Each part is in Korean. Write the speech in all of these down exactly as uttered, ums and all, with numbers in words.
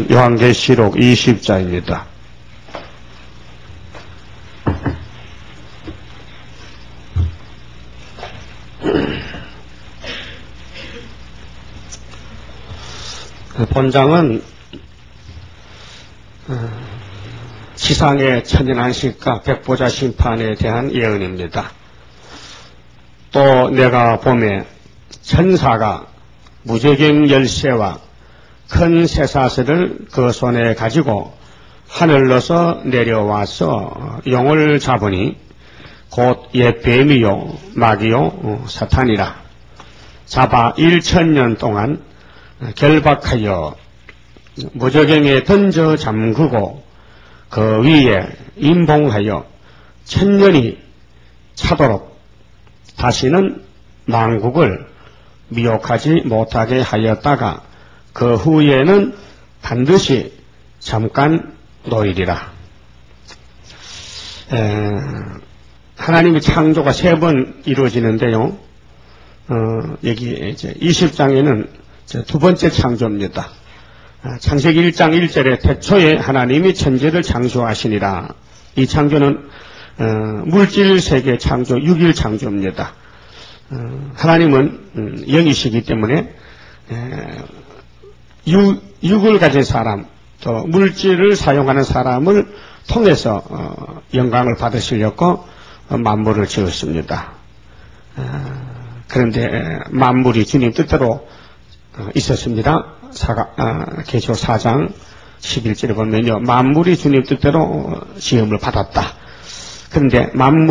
본문은 요한계시록 이십 장입니다. 본장은 지상의 천연안식과 백보자 심판에 대한 예언입니다. 또 내가 봄에 천사가 무저갱 열쇠와 큰 쇠사슬을 그 손에 가지고 하늘로서 내려와서 용을 잡으니 곧 옛 뱀이요 마귀요 사탄이라. 잡아 일천년 동안 결박하여 무저갱에 던져 잠그고 그 위에 임봉하여 천년이 차도록 다시는 만국을 미혹하지 못하게 하였다가 그 후에는 반드시 잠깐 노이리라. 에, 하나님의 창조가 세 번 이루어지는데요. 어, 여기 이제 이십 장에는 두 번째 창조입니다. 창세기 일 장 일 절에 태초에 하나님이 천지를 창조하시니라. 이 창조는 어, 물질 세계 창조 육 일 창조입니다. 어, 하나님은 음, 영이시기 때문에 에, 육, 육을 가진 사람, 또 물질을 사용하는 사람을 통해서 어, 영광을 받으시려고 어, 만물을 지었습니다. 어, 그런데 만물이 주님 뜻대로 어, 있었습니다. 사가, 아, 계시록 사 장 십일 절에 보면요, 만물이 주님 뜻대로 지음을 받았다. 그런데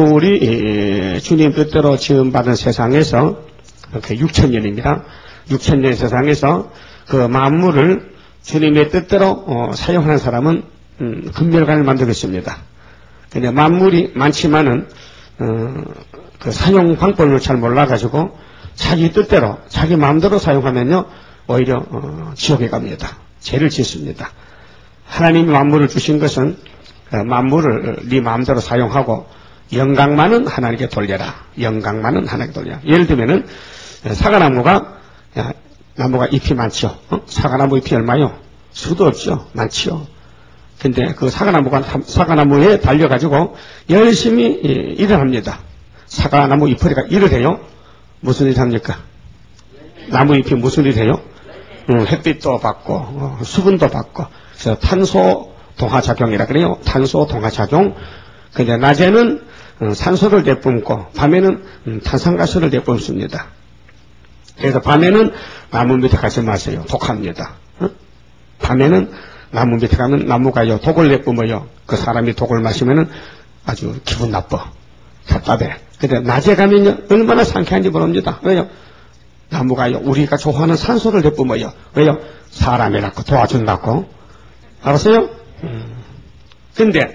만물이 주님 뜻대로 지음받은 세상에서 그 육천 년입니다. 육천 년 세상에서 그 만물을 주님의 뜻대로 어, 사용하는 사람은 음, 금멸관을 만들겠습니다. 근데 만물이 많지만은 어, 그 사용 방법을 잘 몰라가지고 자기 뜻대로 자기 마음대로 사용하면요 오히려 어, 지옥에 갑니다. 죄를 짓습니다. 하나님이 만물을 주신 것은 어, 만물을 네 마음대로 사용하고 영광만은 하나님께 돌려라. 영광만은 하나님께 돌려라. 예를 들면은 사과나무가 야, 나무가 잎이 많죠. 어? 사과나무 잎이 얼마요? 수도 없죠. 많지요. 근데 그 사과나무가 사과나무에 달려가지고 열심히 일을 합니다. 사과나무 잎뿌리가 일을 해요. 무슨 일 합니까? 나무 잎이 무슨 일 해요? 음, 햇빛도 받고 어, 수분도 받고 그래서 탄소 동화작용이라 그래요. 탄소 동화작용. 근데 낮에는 어, 산소를 내뿜고 밤에는 음, 탄산가스를 내뿜습니다. 그래서 밤에는 나무 밑에 가지 마세요. 독합니다. 어? 밤에는 나무 밑에 가면 나무가요 독을 내뿜어요. 그 사람이 독을 마시면은 아주 기분 나빠. 답답해. 근데 낮에 가면요 얼마나 상쾌한지 모릅니다. 왜요? 나무가요 우리가 좋아하는 산소를 내뿜어요. 왜요? 사람이라고 도와준다고. 알았어요? 음. 근데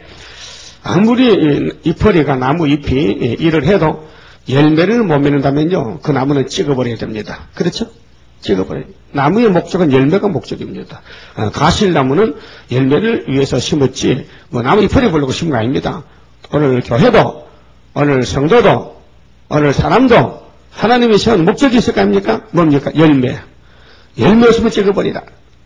아무리 잎뿌리가 나무 잎이 일을 해도 열매를 못 맺는다면요 그 나무는 찍어버려야 됩니다. 그렇죠? 찍어버려요. 나무의 목적은 열매가 목적입니다. 어, 가실나무는 열매를 위해서 심었지 뭐 나무 잎뿌리 보려고 심은 거 아닙니다. 오늘 교회도 오늘 성도도 오늘 사람도 하나님이 세운 목적이 있을 거 아닙니까? 뭡니까? 열매. 열매 없으면 찍어버리라.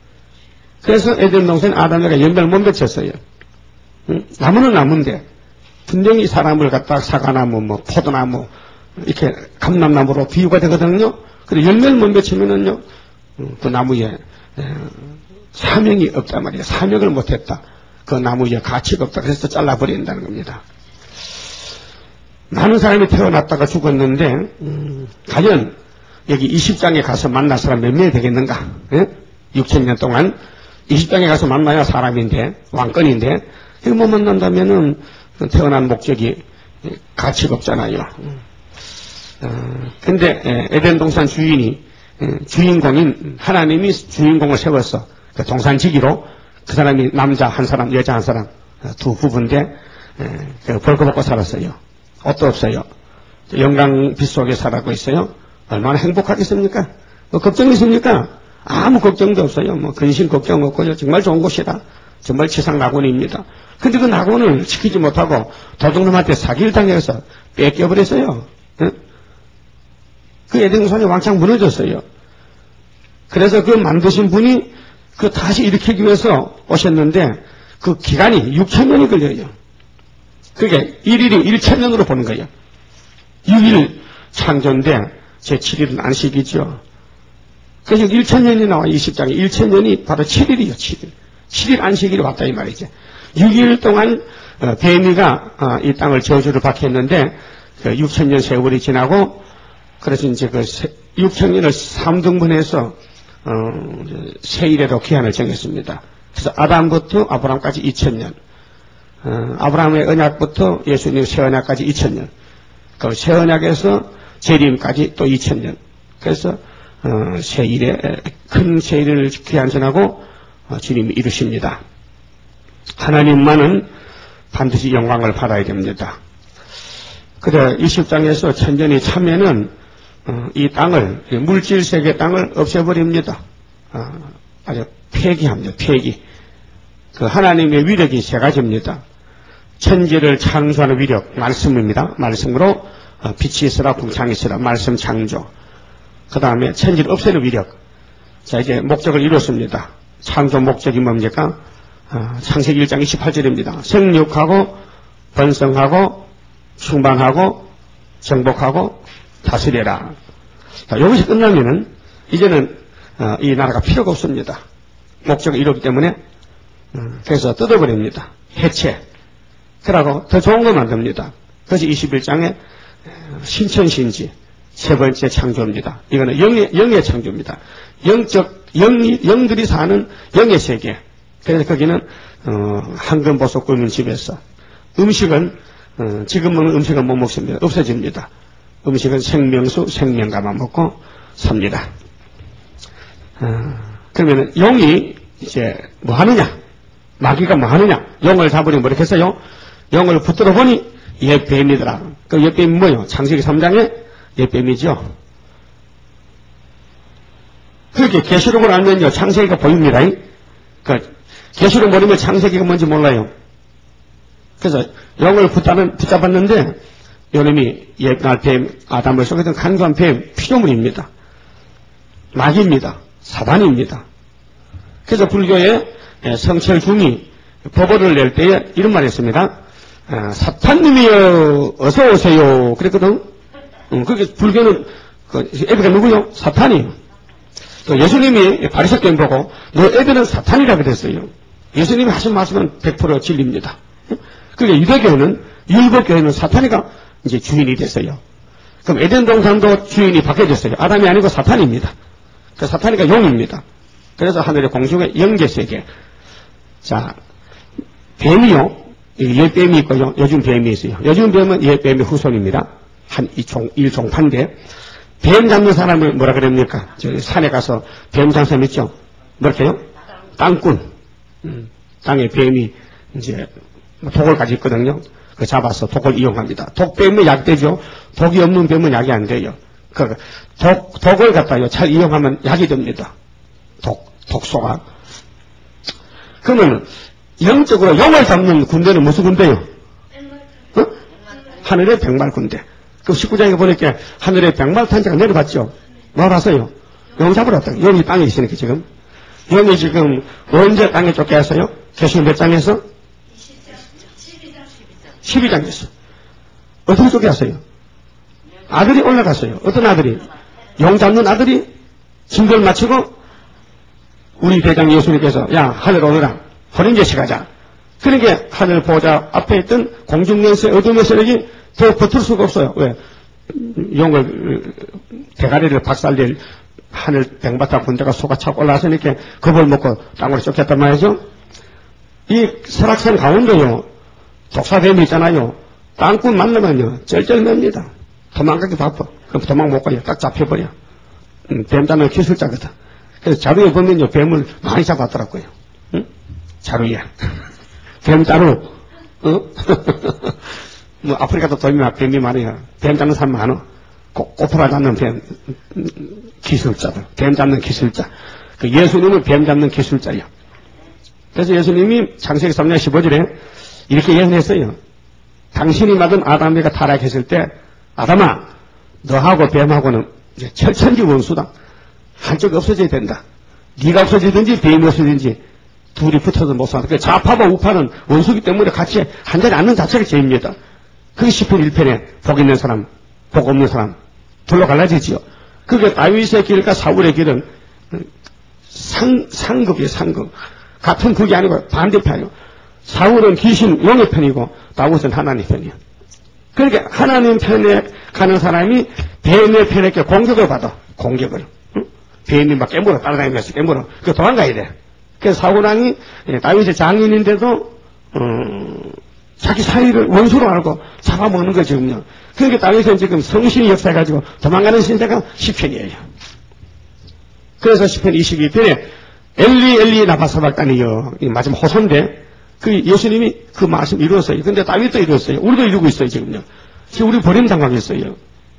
그래서 에덴 동산 아담에가 열매를 못 맺혔어요. 응? 나무는 나무인데 분명히 사람을 갖다 사과나무, 뭐 포도나무 이렇게 감람나무로 비유가 되거든요. 그런데 열매를 못 맺히면은요 그 나무에 사명이 없단 말이에요. 사명을 못했다. 그 나무에 가치가 없다. 그래서 잘라버린다는 겁니다. 많은 사람이 태어났다가 죽었는데 음, 과연 여기 이십 장에 가서 만날 사람 몇 명이 되겠는가? 예? 육천 년 동안 이십 장에 가서 만나야 사람인데 왕권인데 이거 못 만난다면은 태어난 목적이 가치가 없잖아요. 어, 근데 에덴 동산 주인이 주인공인 하나님이 주인공을 세웠어. 그 동산지기로 그 사람이 남자 한 사람 여자 한 사람 두 부부인데 벌거벗고 살았어요. 옷도 없어요. 영광 빛 속에 살아가고 있어요. 얼마나 행복하겠습니까? 뭐 걱정이 있습니까? 아무 걱정도 없어요. 뭐 근심 걱정 없고요. 정말 좋은 곳이다. 정말 치상 낙원입니다. 근데 그 낙원을 지키지 못하고 도둑놈한테 사기를 당해서 뺏겨버렸어요. 응? 그 에덴 동산이 왕창 무너졌어요. 그래서 그 만드신 분이 그 다시 일으키기 위해서 오셨는데 그 기간이 육천 년이 걸려요. 그게 일일이 천 년으로 보는 거예요. 육 일 창조인데 제칠 일은 안식이죠. 그래서 천 년이 나와 이십 장에 천 년이 바로 칠 일이요. 칠 일. 칠 일 안식일이 왔다 이 말이죠. 육 일 동안 뱀이가 이 땅을 저주를 받겠는데 육천 년 세월이 지나고 그래서 이제 그 육천 년을 삼 등분해서 어, 세일에도 기한을 정했습니다. 그래서 아담부터 아브라함까지 이천 년, 어, 아브라함의 언약부터 예수님 새 언약까지 이천 년, 그 새 언약에서 재림까지 또 이천 년. 그래서 어, 세일에 큰 세일을 기한 정하고 어, 주님이 이루십니다. 하나님만은 반드시 영광을 받아야 됩니다. 그래 이십 장에서 천전이 참여는 어, 이 땅을 물질 세계 땅을 없애버립니다. 어, 아주 폐기합니다. 폐기. 그 하나님의 위력이 세 가지입니다. 천지를 창조하는 위력 말씀입니다. 말씀으로 어, 빛이 있으라 궁창이 있으라 말씀 창조. 그 다음에 천지를 없애는 위력. 자 이제 목적을 이뤘습니다. 창조 목적이 뭡니까? 어, 창세기 일 장 이십팔 절입니다. 생육하고 번성하고 충만하고 정복하고 다스려라. 자, 이것이 끝나면은 이제는 어, 이 나라가 필요가 없습니다. 목적이 이루기 때문에 어, 그래서 뜯어버립니다. 해체. 그러고 더 좋은 거 만듭니다. 그래서 이십일 장에 신천신지 세 번째 창조입니다. 이거는 영의, 영의 창조입니다. 영적 영, 영들이 사는 영의 세계. 그래서 거기는 어, 황금 보석 굽는 집에서 음식은 어, 지금 먹는 음식은 못 먹습니다. 없어집니다. 음식은 생명수, 생명가만 먹고 삽니다. 어, 그러면 용이 이제 뭐 하느냐? 마귀가 뭐 하느냐? 용을 잡으려면 뭐렇게 했어요? 용을 붙들어 보니 옛뱀이더라. 그 옛뱀이 뭐예요? 창세기 삼 장에 옛뱀이죠. 그렇게 계시록을 알면요 창세기가 보입니다. 그 계시록 모르면 창세기가 뭔지 몰라요. 그래서 용을 붙잡은, 붙잡았는데 요놈이 옛날 뱀 아담을 속였던 간교한 뱀 피조물입니다. 마귀입니다. 사단입니다. 그래서 불교의 성철 중이 법어를 낼 때에 이런 말을 했습니다. 사탄님이여 어서 오세요 그랬거든. 음, 그게 불교는 그 애비가 누구요? 사탄이요. 또 예수님이 바리새교인 보고 너 애비는 사탄이라 그랬어요. 예수님이 하신 말씀은 백 퍼센트 진리입니다. 그게 유대교는 율법교회는 사탄이가 이제 주인이 됐어요. 그럼 에덴 동산도 주인이 바뀌어졌어요. 아담이 아니고 사탄입니다. 그 사탄이가 용입니다. 그래서 하늘의 공중의 영계세계. 자, 뱀이요. 옛뱀이 있고요. 요즘 뱀이 있어요. 요즘 뱀은 옛뱀의 후손입니다. 한 이종, 일종파인데, 뱀 잡는 사람을 뭐라 그럽니까? 저 산에 가서 뱀 장사 있죠? 뭐랄까요? 땅꾼. 음, 땅에 뱀이 이제 독을 가지고 있거든요. 그 잡아서 독을 이용합니다. 독뱀이 약되죠. 독이 없는 뱀은 약이 안 돼요. 그 독, 독을 갖다요. 잘 이용하면 약이 됩니다. 독, 독소가. 그러면 영적으로 용을 잡는 군대는 무슨 군대요? 어? 하늘의 백말 군대. 그 십구 장에 보니까 하늘의 백말 탄자가 내려갔죠. 뭐 봤어요? 용 잡으러 왔다. 용이 땅에 있으니까 지금. 용이 지금 언제 땅에 쫓겨왔어요? 계시록 몇 장에서? 십이 장에서. 어떻게 쫓겨왔어요? 아들이 올라갔어요. 어떤 아들이? 용 잡는 아들이 증거를 마치고 우리 대장 예수님께서 야 하늘 오너라. 호린제시 가자. 그러니까 하늘 보좌 앞에 있던 공중연세 어둠의 세력이 더 버틸 수가 없어요. 왜? 용을 대가리를 박살낼 하늘 백마타 군대가 속아 차고 올라왔으니까 겁을 먹고 땅으로 쫓겼단 말이죠. 이 설악산 가운데요 독사뱀이 있잖아요. 땅꾼 만나면요 쩔쩔맵니다. 도망가기 바빠. 그럼 도망 못 가요. 딱 잡혀버려. 음, 뱀 잡는 기술자거든. 그래서 자루에 보면요 뱀을 많이 잡았더라고요. 응? 자루에 뱀 자루. 어? 뭐 아프리카도 돌면 뱀이 많아요. 뱀 잡는 사람 많아. 꼬프라 잡는 뱀 기술자들. 뱀 잡는 기술자. 그 예수님은 뱀 잡는 기술자예요. 그래서 예수님이 창세기 삼 장 십오 절에 이렇게 예언했어요. 당신이 맞은 아담에가 타락했을 때 아담아 너하고 뱀하고는 이제 철천지 원수다. 한쪽이 없어져야 된다. 네가 없어지든지 뱀이 없어지든지 둘이 붙어서 못 산다. 그러니까 좌파와 우파는 원수기 때문에 같이 한 자리에 앉는 자체가 죄입니다. 그게 시편 일 편에 복 있는 사람, 복 없는 사람 둘로 갈라지지요. 그게 다윗의 길과 사울의 길은 상, 상극이에요. 상극. 같은 극이 아니고 반대편이에요. 사울은 귀신 용의 편이고 다윗은 하나님 편이에요. 그러니까 하나님 편에 가는 사람이 뱀의 편에 공격을 받아. 공격을. 응? 뱀이 막 깨물어 따라다니면서 깨물어. 그 도망가야 돼. 그래서 사울왕이 다윗의 장인인데도 어, 자기 사위를 원수로 알고 잡아먹는 거죠. 지금요. 그러니까 다윗은 지금 성신이 역사해가지고 도망가는 신세가 시편이에요. 그래서 시편 이십이 편에 엘리 엘리 나바사박단이요. 마지막 호소인데 그 예수님이 그 말씀 이루었어요. 근데 다윗도 이루었어요. 우리도 이루고 있어요. 지금요. 지금 우리 버림당하겠어요.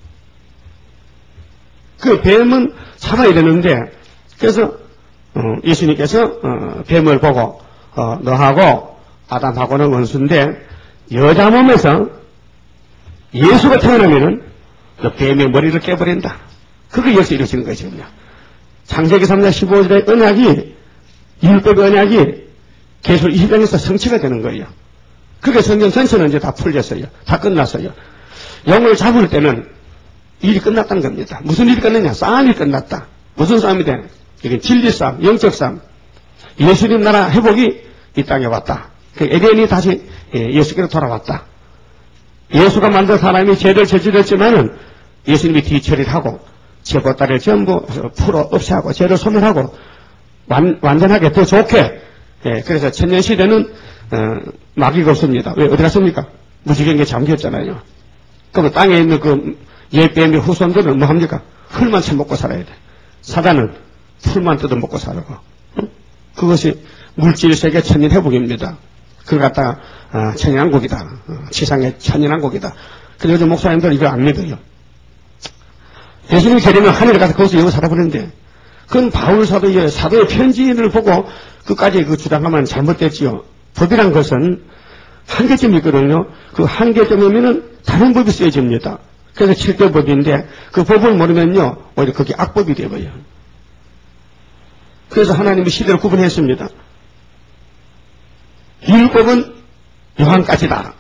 그 뱀은 잡아야 되는데 그래서 어, 예수님께서 어, 뱀을 보고 어, 너하고 아담하고는 원수인데 여자 몸에서 예수가 태어나면은 그 뱀의 머리를 깨버린다. 그게 역시 이루어지는 거죠. 창세기 삼 장 십오 절의 언약이 율법의 언약이 계속 이 시간에서 성취가 되는 거예요. 그게 성경 전체는 이제 다 풀렸어요. 다 끝났어요. 영을 잡을 때는 일이 끝났다는 겁니다. 무슨 일이 끝났냐? 싸움이 끝났다. 무슨 싸움이 돼? 이게 진리 싸움, 영적 싸움. 예수님 나라 회복이 이 땅에 왔다. 그 에덴이 다시 예수께로 돌아왔다. 예수가 만든 사람이 죄를 저질렀지만은 예수님이 뒤처리를 하고 죄보따리를 전부 풀어 없애하고 죄를 소멸하고 완, 완전하게 더 좋게. 예, 그래서 천년시대는 어, 마귀가 없습니다. 왜 어디 갔습니까? 무지개에 잠겼잖아요. 그럼 땅에 있는 그 옛뱀의 후손들은 뭐 합니까? 풀만 처먹고 살아야 돼. 사단은 풀만 뜯어먹고 살고. 응? 그것이 물질세계 천년회복입니다. 그걸 갖다가 어, 천연왕국이다. 어, 지상의 천연왕국이다. 그래서 요즘 목사님들 이거 안 믿어요. 예수님이 되려면 하늘에 가서 거기서 영어 살아보는데 그건 바울 사도의 사도의 편지를 보고 끝까지 그 주장하면 잘못됐지요. 법이란 것은 한계점이 있거든요. 그 한계점이면은 다른 법이 쓰여집니다. 그래서 칠대 법인데 그 법을 모르면요 오히려 그게 악법이 되어요. 그래서 하나님이 시대를 구분했습니다. 율법은 요한까지다.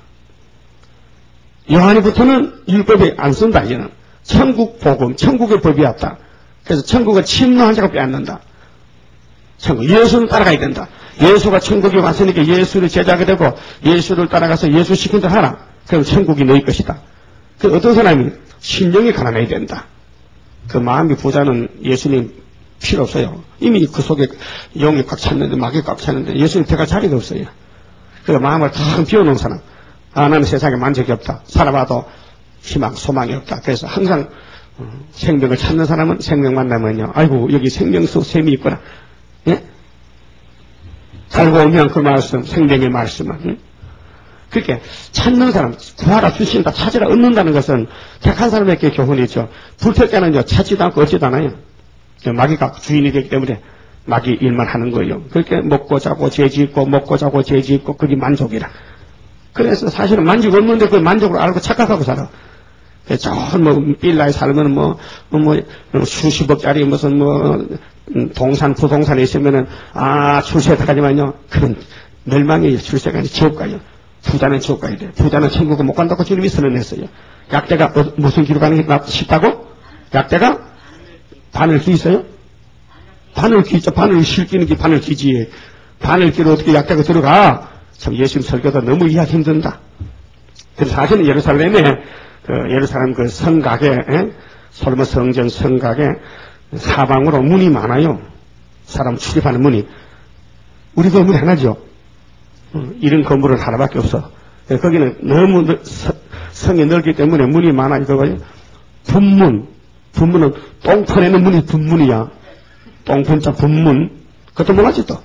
요한이부터는 율법이 안 쓴다. 이제는 천국 복음, 천국의 법이 왔다. 그래서 천국은 침노한 자가 빼앗는다. 천국, 예수를 따라가야 된다. 예수가 천국에 왔으니까 예수를 제자가 되고 예수를 따라가서 예수 시킨 대로 하라. 그럼 천국이 너희 것이다. 그 어떤 사람이 심령이 가난해야 된다. 그 마음이 부자는 예수님 필요 없어요. 이미 그 속에 영이 꽉 찼는데 마귀 꽉 찼는데 예수님 들어갈 자리가 없어요. 그 마음을 탁 비워놓은 사람. 아, 나는 세상에 만족이 없다. 살아봐도 희망, 소망이 없다. 그래서 항상 생명을 찾는 사람은 생명 만나면요. 아이고 여기 생명수 샘이 있구나. 예? 살고 오면 그 말씀, 생명의 말씀은. 응? 그렇게 찾는 사람, 구하라 주신다, 찾으라 얻는다는 것은 택한 사람에게 교훈이죠. 불택자는요 찾지도 않고 얻지도 않아요. 마귀가 주인이 되기 때문에 마귀 일만 하는 거예요. 그렇게 먹고 자고 죄 짓고 먹고 자고 죄 짓고 그게 만족이라. 그래서 사실은 만족 없는데 그 만족을 알고 착각하고 살아. 좋은 뭐 빌라에 살면 뭐, 뭐 수십억짜리 무슨 뭐 동산 부동산에 있으면은 아 출세다 가지만요. 그런 멸망이에요. 출세가 아니라 지옥 가요. 부자는 지옥 가야 돼. 부자는 천국을 못 간다고 주님이 선언했어요. 약대가 어, 무슨 길로 가는 게 쉽다고? 약대가 바늘 기 있어요? 바늘 기 있죠. 바늘 실기는 게 바늘 기지. 바늘 기로 어떻게 약대가 들어가? 참 예수님 설교도 너무 이해하기 힘든다. 그래서 사실은 예루살렘에 그 예루살렘 그 성곽에 에? 솔로몬 성전 성곽에 사방으로 문이 많아요. 사람 출입하는 문이. 우리 건물이 하나죠. 어, 이런 건물은 하나밖에 없어. 거기는 너무 서, 성이 넓기 때문에 문이 많아. 이거요. 분문. 분문은 똥 퍼내는 문이 분문이야. 똥분자 분문. 그것도 몰랐지 또.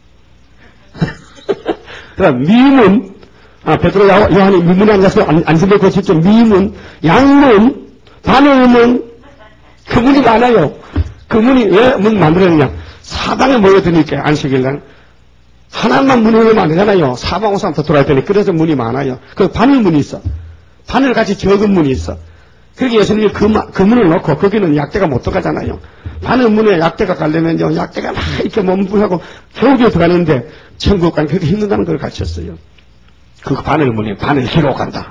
그다음 미문. 아, 베드로 요한이 미문에 앉아서 안심을 거쳤죠. 미문, 양문, 바늘문. 그 문이 많아요. 그 문이 왜 문 만들었느냐. 사방에 모여드니까 안식일날. 하나만 문을 열면 안 되잖아요. 사방 오삼 더 돌아야 되니. 그래서 문이 많아요. 그 바늘문이 있어. 바늘같이 적은 문이 있어. 그렇게 예수님이 그, 그 문을 놓고 거기는 약대가 못 들어가잖아요. 바늘 문에 약대가 가려면요, 약대가 막 이렇게 몸부하고 겨우겨우 들어가는데 천국 가는 그렇게 힘든다는 걸 가르쳤어요. 그 바늘 문이 바늘 길어 간다.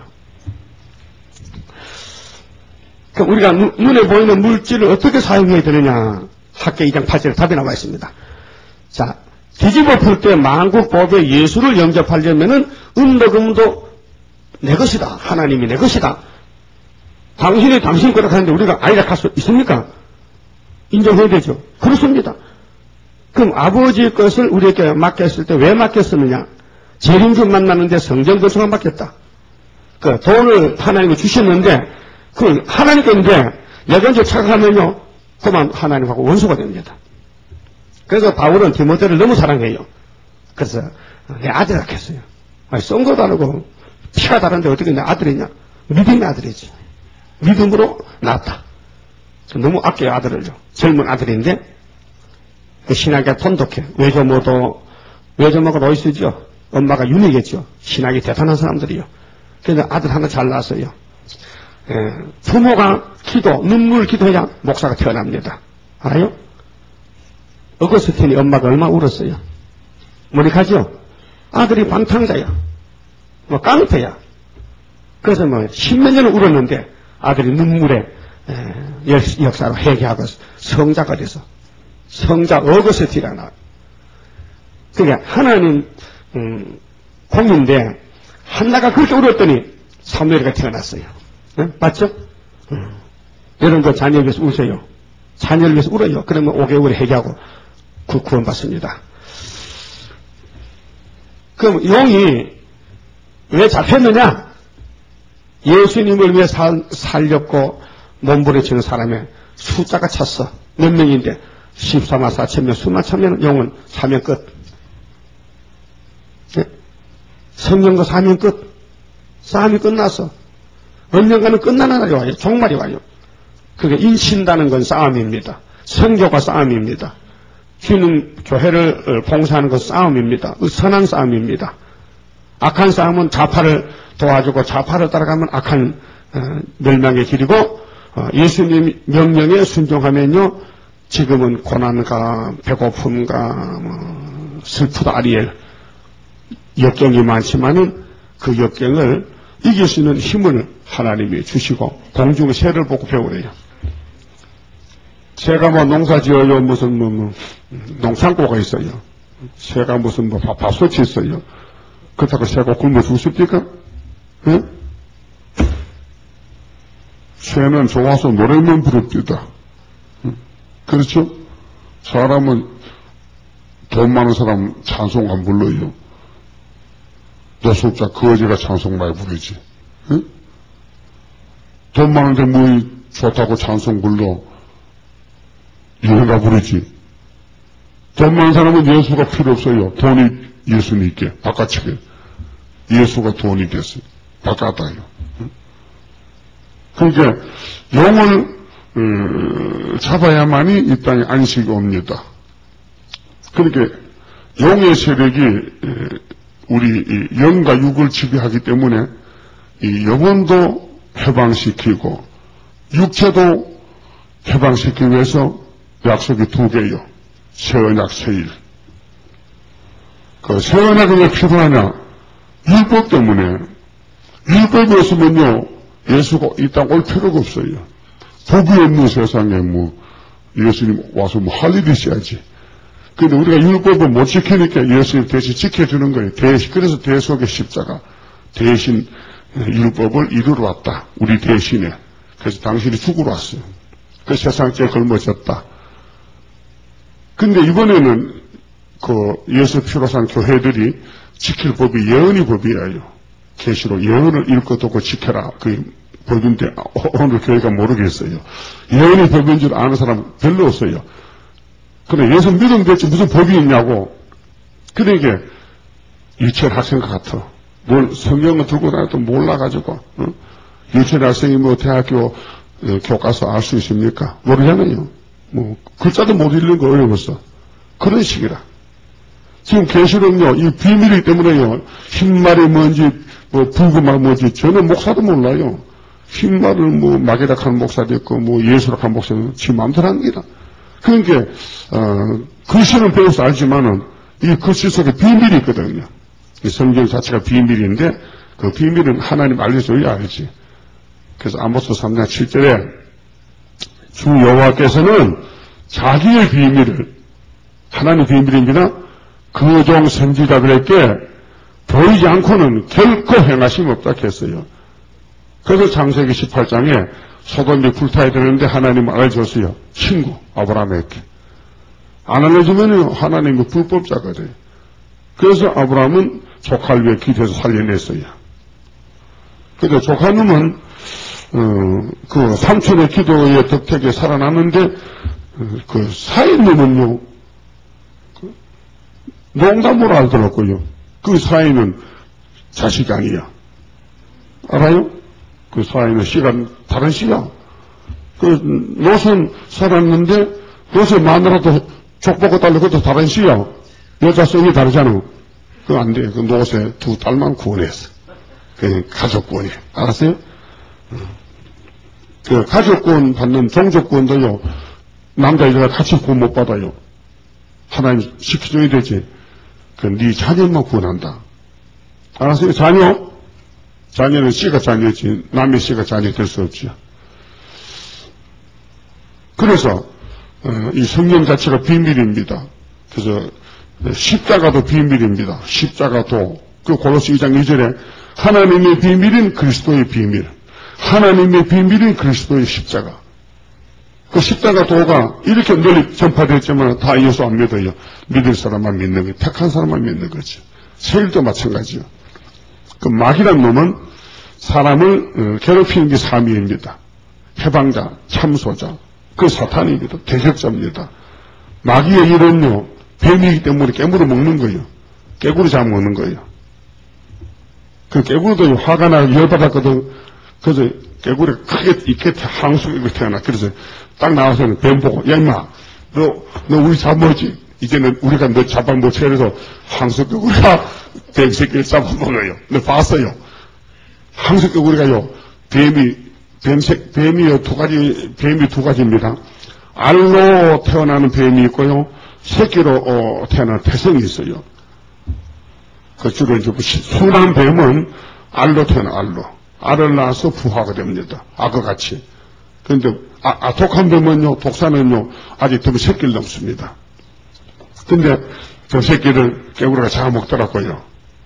그럼 우리가 눈, 눈에 보이는 물질을 어떻게 사용해야 되느냐? 학계 이 장 팔 절에 답이 나와 있습니다. 자, 뒤집어 풀 때 만국법에 예수를 영접하려면은 음도 금도 내 것이다. 하나님이 내 것이다. 당신이 당신 거라 하는데 우리가 아니라 할 수 있습니까? 인정해야 되죠. 그렇습니다. 그럼 아버지의 것을 우리에게 맡겼을 때 왜 맡겼느냐? 재림주 만나는데 성전 건축만 맡겼다. 그 돈을 하나님이 주셨는데 그 하나님 건데 내가 이제 착각하면요 그만 하나님하고 원수가 됩니다. 그래서 바울은 디모데를 너무 사랑해요. 그래서 내 아들이라 했어요. 아니 쏜 것도 아니고 피가 다른데 어떻게 내 아들이냐? 믿음의 아들이지. 믿음으로 낳았다. 너무 아껴요 아들을요. 젊은 아들인데 신학이 돈독해. 외조모도 외조모가 로이스죠. 엄마가 윤희겠죠. 신학이 대단한 사람들이요. 그래서 아들 하나 잘 낳았어요. 예, 부모가 기도, 눈물 기도해야 목사가 태어납니다. 알아요? 어거스틴이 엄마가 얼마나 울었어요. 모니카죠? 아들이 방탕자야. 뭐 깡패야. 그래서 뭐 십몇 년을 울었는데 아들이 눈물에 에, 역사로 회개하고 성자가 돼서 성자 어거스틴이라 나와요. 그게 하나님 음, 공인데 한나가 그렇게 울었더니 사무엘이가 태어났어요. 네? 맞죠? 음. 여러분도 자녀를 위해서 우세요. 자녀를 위해서 울어요. 그러면 오 개월에 회개하고 구, 구원받습니다. 그럼 용이 왜 잡혔느냐? 예수님을 위해 살, 살렸고 몸부림치는 사람의 숫자가 찼어. 몇 명인데 십사만 사천 명, 수만 천명 용은 사면 끝. 네? 성령과 사면 끝. 싸움이 끝났어. 언젠가는 끝나는 날이 와요. 종말이 와요. 그게 인친다는 건 싸움입니다. 선교가 싸움입니다. 주는 교회를 봉사하는 건 싸움입니다. 선한 싸움입니다. 악한 싸움은 좌파를 도와주고 좌파를 따라가면 악한 멸망의 길이고 예수님 명령에 순종하면요 지금은 고난과 배고픔과 뭐 슬프다 아리엘 역경이 많지만은 그 역경을 이길 수 있는 힘을 하나님이 주시고 공중의 새를 보고 배우래요. 새가 뭐 농사 지어요. 무슨 뭐, 뭐 농창고가 있어요. 새가 무슨 뭐 밥솥이 있어요. 그렇다고 새가 굶어 죽습니까? 응? 새는 좋아서 노래만 부릅니다. 응? 그렇죠? 사람은 돈 많은 사람 찬송 안 불러요. 노숙자 거지가 찬송 많이 부르지. 응? 돈 많은데 뭐 좋다고 찬송 불러. 얘가 부르지. 돈 많은 사람은 예수가 필요 없어요. 돈이 예수님께 바깥치게. 예수가 돈이 됐어요. 바깥아요. 응? 그러니까 영을 어, 잡아야만이 이 땅에 안식이 옵니다. 그러니까 영의 세력이 우리 영과 육을 지배하기 때문에 이 영혼도 해방시키고 육체도 해방시키기 위해서 약속이 두 개요. 새언약 새일. 그 새언약이 왜 필요하냐? 율법 때문에. 율법이 없으면요 예수가 이 땅 올 필요가 없어요. 법이 없는 세상에 뭐 예수님 와서 뭐 할 일이 있어야지. 근데 우리가 율법을 못 지키니까 예수님 대신 지켜주는 거예요. 대신, 그래서 대속의 십자가. 대신 율법을 이루러 왔다. 우리 대신에. 그래서 당신이 죽으러 왔어요. 그 세상죄에 걸머졌다. 근데 이번에는 그 예수 피로 산 교회들이 지킬 법이 예언의 법이에요. 계시록 예언을 읽고 듣고 지켜라. 그 법인데 오늘 교회가 모르겠어요. 예언의 법인 줄 아는 사람 별로 없어요. 근데 예수 믿으면 됐지 무슨 법이 있냐고. 그러니까 유치원 학생과 같아. 뭘 성경을 들고 다녀도 몰라가지고 어? 유치원 학생이 뭐 대학교 어, 교과서 알 수 있습니까? 모르잖아요. 뭐 글자도 못 읽는 거 어려웠어. 그런 식이라. 지금 계시록요 이 비밀이기 때문에요. 흰말이 뭔지 뭐 붉은말 뭔지 저는 목사도 몰라요. 흰말을 뭐 마게락하는 목사도 있고 뭐 예수락하는 목사도 지 마음대로 하는 게다. 그러니까 어, 글씨는 배워서 알지만은 이 글씨 속에 비밀이 있거든요. 이 성경 자체가 비밀인데 그 비밀은 하나님 알려줘야 알지. 그래서 아모스 삼 장 칠 절에 주 여호와께서는 자기의 비밀을 하나님 비밀입니다. 그 종 선지자들에게 보이지 않고는 결코 행하심 없다 했어요. 그래서 창세기 십팔 장에 소돔이 불타야 되는데 하나님 알려줬어요. 친구 아브라함에게. 안 알려주면 하나님이 불법자가 돼요. 그래서 아브라함은 조카를 위해 기도해서 살려냈어요. 근데 조카놈은 어, 그 삼촌의 기도의 덕택에 살아났는데 어, 그 사인놈은요 그 농담으로 알더라고요. 그 사인은 자식이 아니야. 알아요? 그 사인은 씨가 다른 씨야. 그 노선 살았는데 노선 마누라도 족보고 달려 그것도 다른 씨야. 여자성이 다르잖아. 그거 안 돼. 그 노새 두 딸만 구원했어. 그 가족구원이. 알았어요? 그 가족구원 받는 종족구원도요. 남자 여자가 같이 구원 못 받아요. 하나님 시켜줘야 되지. 그 네 자녀만 구원한다. 알았어요? 자녀? 자녀는 씨가 자녀지 남의 씨가 자녀 될 수 없죠. 그래서 어, 이 성경 자체가 비밀입니다. 그래서 십자가도 비밀입니다. 십자가도 그 골로새 이 장 이 절에 하나님의 비밀인 그리스도의 비밀, 하나님의 비밀인 그리스도의 십자가. 그 십자가 도가 이렇게 널리 전파됐지만 다 예수 안 믿어요. 믿을 사람만 믿는 거예요. 택한 사람만 믿는 거죠. 세일도 마찬가지요. 그 마귀란 놈은 사람을 괴롭히는 게 사미입니다. 해방자, 참소자, 그 사탄입니다. 대적자입니다. 마귀의 일은요, 뱀이기 때문에 깨물어 먹는 거예요. 깨구리 잡아먹는 거예요. 그 깨구리도 화가 나고 열받았거든. 그래서 깨구리가 크게 이렇게 항속에 태어나. 그래서 딱 나와서는 뱀 보고, 야, 임마, 너, 너 우리 잡아먹지? 이제는 우리가 너 잡아먹지. 그래서 항속깨구리가 뱀 새끼를 잡아먹어요. 너 봤어요. 항속깨구리가요, 뱀이, 뱀색, 뱀이요, 두 가지, 뱀이 두 가지입니다. 알로 태어나는 뱀이 있고요, 새끼로, 어, 태어나는 태생이 있어요. 그 주로 이제 순한 뱀은 알로 태어나, 알로. 알을 낳아서 부화가 됩니다. 악어 같이. 그런데, 아, 아, 독한 뱀은요, 독사는요, 아직 더 새끼를 넘습니다. 근데, 저 새끼를 깨구리가 잡아먹더라고요.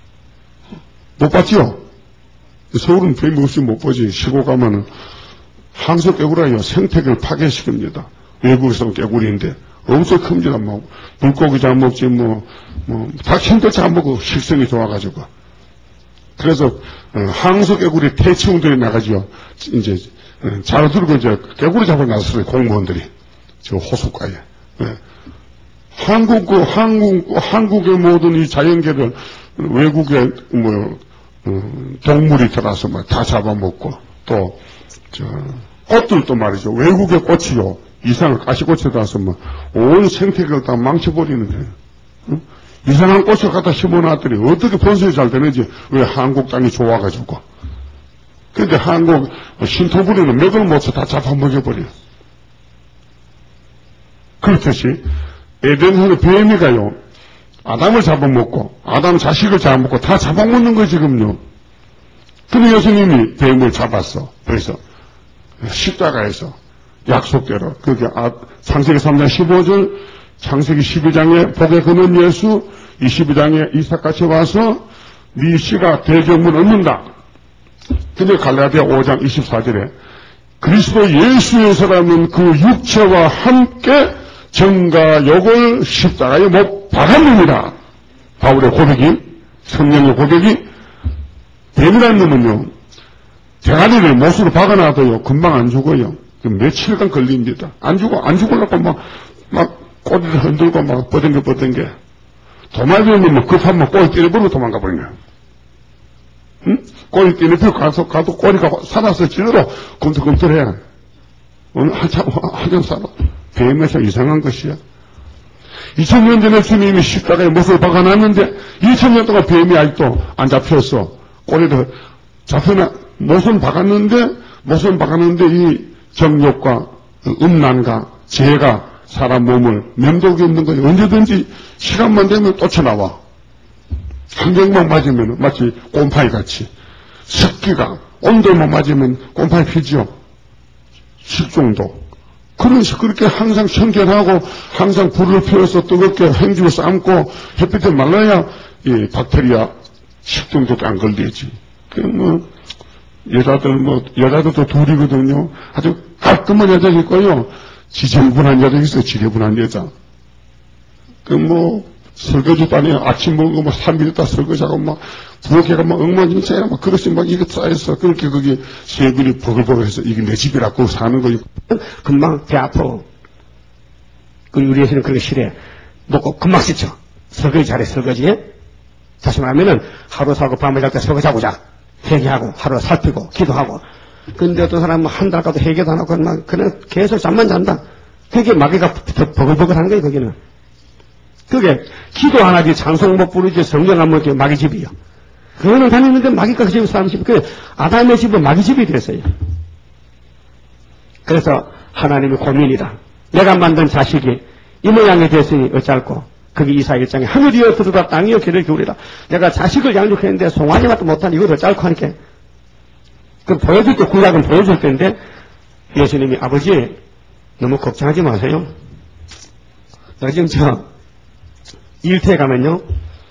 못 봤죠? 서울은 뱀이 없이 못 보지. 시골 가면은 항소 깨구리가요 생태계를 파괴시킵니다. 외국에서는 깨구리인데 엄청 큽니다. 뭐 물고기 잡아먹지 뭐 뭐 닭힌도 잡아먹고 식성이 좋아가지고. 그래서 어, 항소 깨구리 퇴치원들이 나가지요. 이제 어, 자로 들고 이제 깨구리 잡아 나섰어요. 공무원들이 저 호숫가에. 네. 한국 그 한국 한국의 모든 이 자연계를 외국에 뭐 어, 동물이 들어와서 뭐 다 잡아먹고, 또, 저, 꽃들도 말이죠. 외국의 꽃이요. 이상한 가시꽃이 들어와서 뭐, 온 생태계를 다 망쳐버리는 거예요. 응? 이상한 꽃을 갖다 심어놨더니 어떻게 번성이 잘 되는지, 왜 한국 땅이 좋아가지고. 근데 한국 신토부리는 맥을 못쳐 다 잡아먹여버려요. 그렇듯이, 에덴산의 뱀이가요, 아담을 잡아먹고 아담 자식을 잡아먹고 다 잡아먹는 거예요 지금요. 근데 예수님이 뱀을 잡았어. 그래서 십자가에서 약속대로 그게 아, 창세기 삼 장 십오 절, 창세기 십이 장에 복에 거는 예수, 이십이 장에 이삭같이 와서 네 씨가 대적문 얻는다. 근데 갈라디아 오 장 이십사 절에 그리스도 예수에서라면 그 육체와 함께 정과 욕을 십자가에 못 박았느니라. 바울의 고백이, 성령의 고백이, 뱀이라는 놈은요, 대가리를 못으로 박아놔도요, 금방 안 죽어요. 며칠간 걸립니다. 안 죽어, 안 죽으려고 막, 막, 꼬리를 흔들고 막, 뻗은게 뻗은게. 도마뱀은 뭐 급하면 꼬리 때려버리고 도망가 버리네. 응? 꼬리 때려버리고 가서, 가도 꼬리가 살아서 지도록 꿈틀꿈틀해. 오늘 한참, 한참 살아. 뱀에서 이상한 것이야. 이천 년 전에 주님이 십자가에 못을 박아놨는데 이천 년 동안 뱀이 아직도 안 잡혔어. 꼬리를 잡혀나 못은 박았는데 못은 박았는데 이 정욕과 음란과 죄가 사람 몸을 면도기 없는 거예요. 언제든지 시간만 되면 쫓아나와. 환경만 맞으면 마치 곰팡이 같이. 습기가 온도만 맞으면 곰팡이 피지요. 식중독. 그런 식 그렇게 항상 청결하고 항상 불을 피워서 뜨겁게 행주를 삶고 햇빛에 말라야 이 박테리아 식중독도 안 걸리지. 그 뭐 여자들 뭐 여자들도 둘이거든요. 아주 깔끔한 여자 있고요. 지저분한 여자 있어요. 지저분한 여자. 그 뭐 설거지도 안 해요. 아침 먹은 거 뭐 삼 일 있다 설거지하고 막 부엌에가 막 엉망진창이야. 막 그릇이 막 이게 쌓여서 그렇게 거기 세균이 버글버글해서 이게 내 집이라고 사는 거예요. 금방 배 아파. 그 우리 애들은 그런 거 싫어해. 먹고 금방 씻죠. 설거지 잘해 설거지. 다시 말하면은 하루 살고 밤에 잘 때 설거지하고 자. 회개하고 하루 살피고 기도하고. 근데 어떤 사람은 한 달 가도 회개도 안 하고 막 그냥 계속 잠만 잔다. 그게 마귀가 버글버글하는 거예요. 거기는. 그게 기도 안 하지 찬송 못 부르지 성경 안 먹지 마귀 집이요. 그거는 다니는데 마귀가 그 집에 사는 집. 그 아담의 집은 마귀 집이 됐어요. 그래서 하나님의 고민이다. 내가 만든 자식이 이 모양이 됐으니 어쩔꼬. 그게 이사 일 장에 하늘이여 들으라 땅이여 귀를 기울이라. 내가 자식을 양육했는데 송아지만도 못한 이걸 어쩔꼬 하니까. 그 보여줄 때 구약은 보여줄 때인데 예수님이 아버지 너무 걱정하지 마세요. 나 지금 저 일터에 가면요.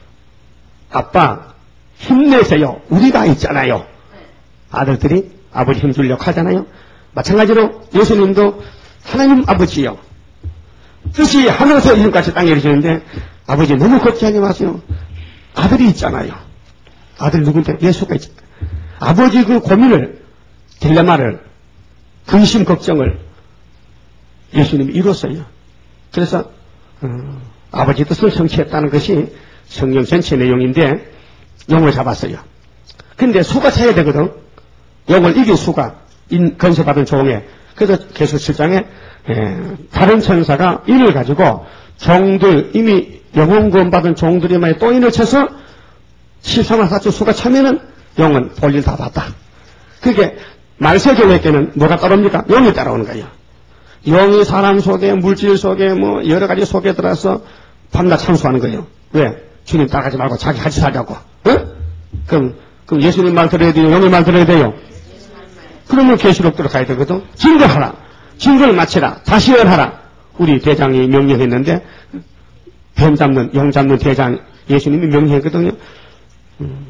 아빠 힘내세요. 우리가 있잖아요. 아들들이 아버지 힘주려고 하잖아요. 마찬가지로 예수님도 하나님 아버지요. 뜻이 하늘에서 이름같이 땅에 이르시는데 아버지 너무 걱정하지 마세요. 아들이 있잖아요. 아들 누군데? 예수가 있잖아요. 아버지 그 고민을 딜레마를 근심 걱정을 예수님이 이뤘어요. 그래서 음, 아버지 뜻을 성취했다는 것이 성경 전체 내용인데 용을 잡았어요. 근데 수가 차야 되거든. 용을 이긴 수가 건설받은 종에. 그래서 계수 칠 장에 에, 다른 천사가 인을 가지고 종들 이미 영혼 구원받은 종들이 만에 또 인을 쳐서 십삼만 사천 수가 차면은 용은 볼일 다 봤다. 그게 말세교회께는 뭐가 따라옵니까? 용이 따라오는 거예요. 용이 사람 속에 물질 속에 뭐 여러 가지 속에 들어서 밤낮 참수하는 거예요. 왜? 주님 따라가지 말고 자기 같이 살자고. 어? 그럼 그럼 예수님 말 들어야 돼요? 용의 말 들어야 돼요? 그러면 계시록 들어가야 되거든. 증거하라. 증거를 마치라. 다시 열하라. 우리 대장이 명령했는데 뱀 잡는 용 잡는 대장 예수님이 명령했거든요. 음.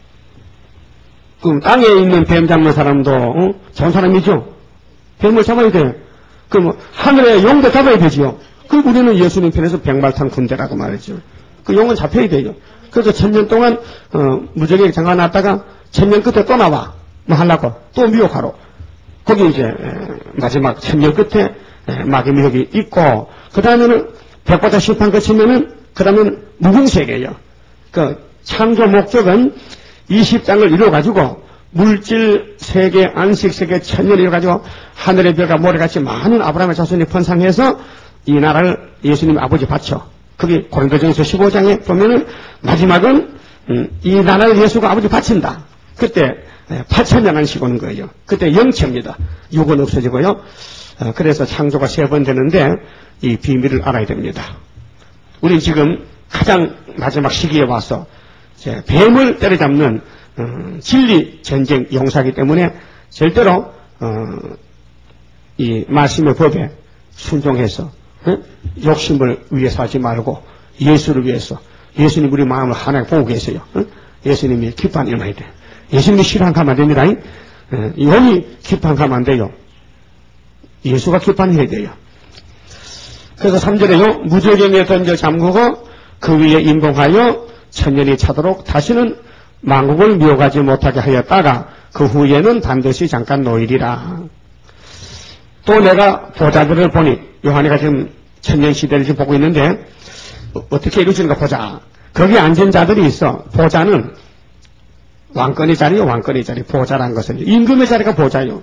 그럼 땅에 있는 뱀 잡는 사람도 어? 좋은 사람이죠. 뱀을 잡아야 돼요. 그럼 하늘에 용도 잡아야 되지요. 그 우리는 예수님 편에서 백말탄 군대라고 말했죠. 그 용은 잡혀야 돼요. 그래서 천년 동안 어, 무적에게 잠가놨다가 천년 끝에 또 나와. 뭐 하려고 또 미혹하러. 거기 이제 에, 마지막 천년 끝에 에, 마귀 미혹이 있고 그 다음에는 백보자 심판 거치면은 그 다음에는 무궁세계예요. 그 창조 목적은 이십 장을 이루어가지고 물질 세계, 안식 세계, 천년을 이루어가지고 하늘의 별과 모래같이 많은 아브라함의 자손이 번성해서 이 나라를 예수님 아버지 바쳐. 그게 고린도전서 십오 장에 보면은 마지막은 음, 이 나라를 예수가 아버지 바친다. 그때 팔천 년 안식 오는 거예요. 그때 영체입니다. 육은 없어지고요. 어, 그래서 창조가 세 번 되는데 이 비밀을 알아야 됩니다. 우리 지금 가장 마지막 시기에 와서 이제 뱀을 때려잡는 어, 진리 전쟁 용사이기 때문에 절대로 어, 이 말씀의 법에 순종해서 어? 욕심을 위해서 하지 말고 예수를 위해서 예수님 우리 마음을 하나에 보고 계세요. 어? 예수님이 기뻐하는 일만 돼. 예수님이 싫어하면 가면 안 됩니다. 어, 영이 기뻐하면 가면 안 돼요. 예수가 기뻐하는 해야 돼요. 그래서 삼 절에요. 무저경에 던져 잠그고 그 위에 임봉하여 천년이 차도록 다시는 만국을 미혹하지 못하게 하였다가 그 후에는 반드시 잠깐 노일이라. 또 내가 보자들을 보니 요한이가 지금 천년시대를 지금 보고 있는데 어떻게 이루어지는가 보자. 거기 앉은 자들이 있어. 보자는 왕권의 자리요. 왕권의 자리. 보자란 것은 임금의 자리가 보자요.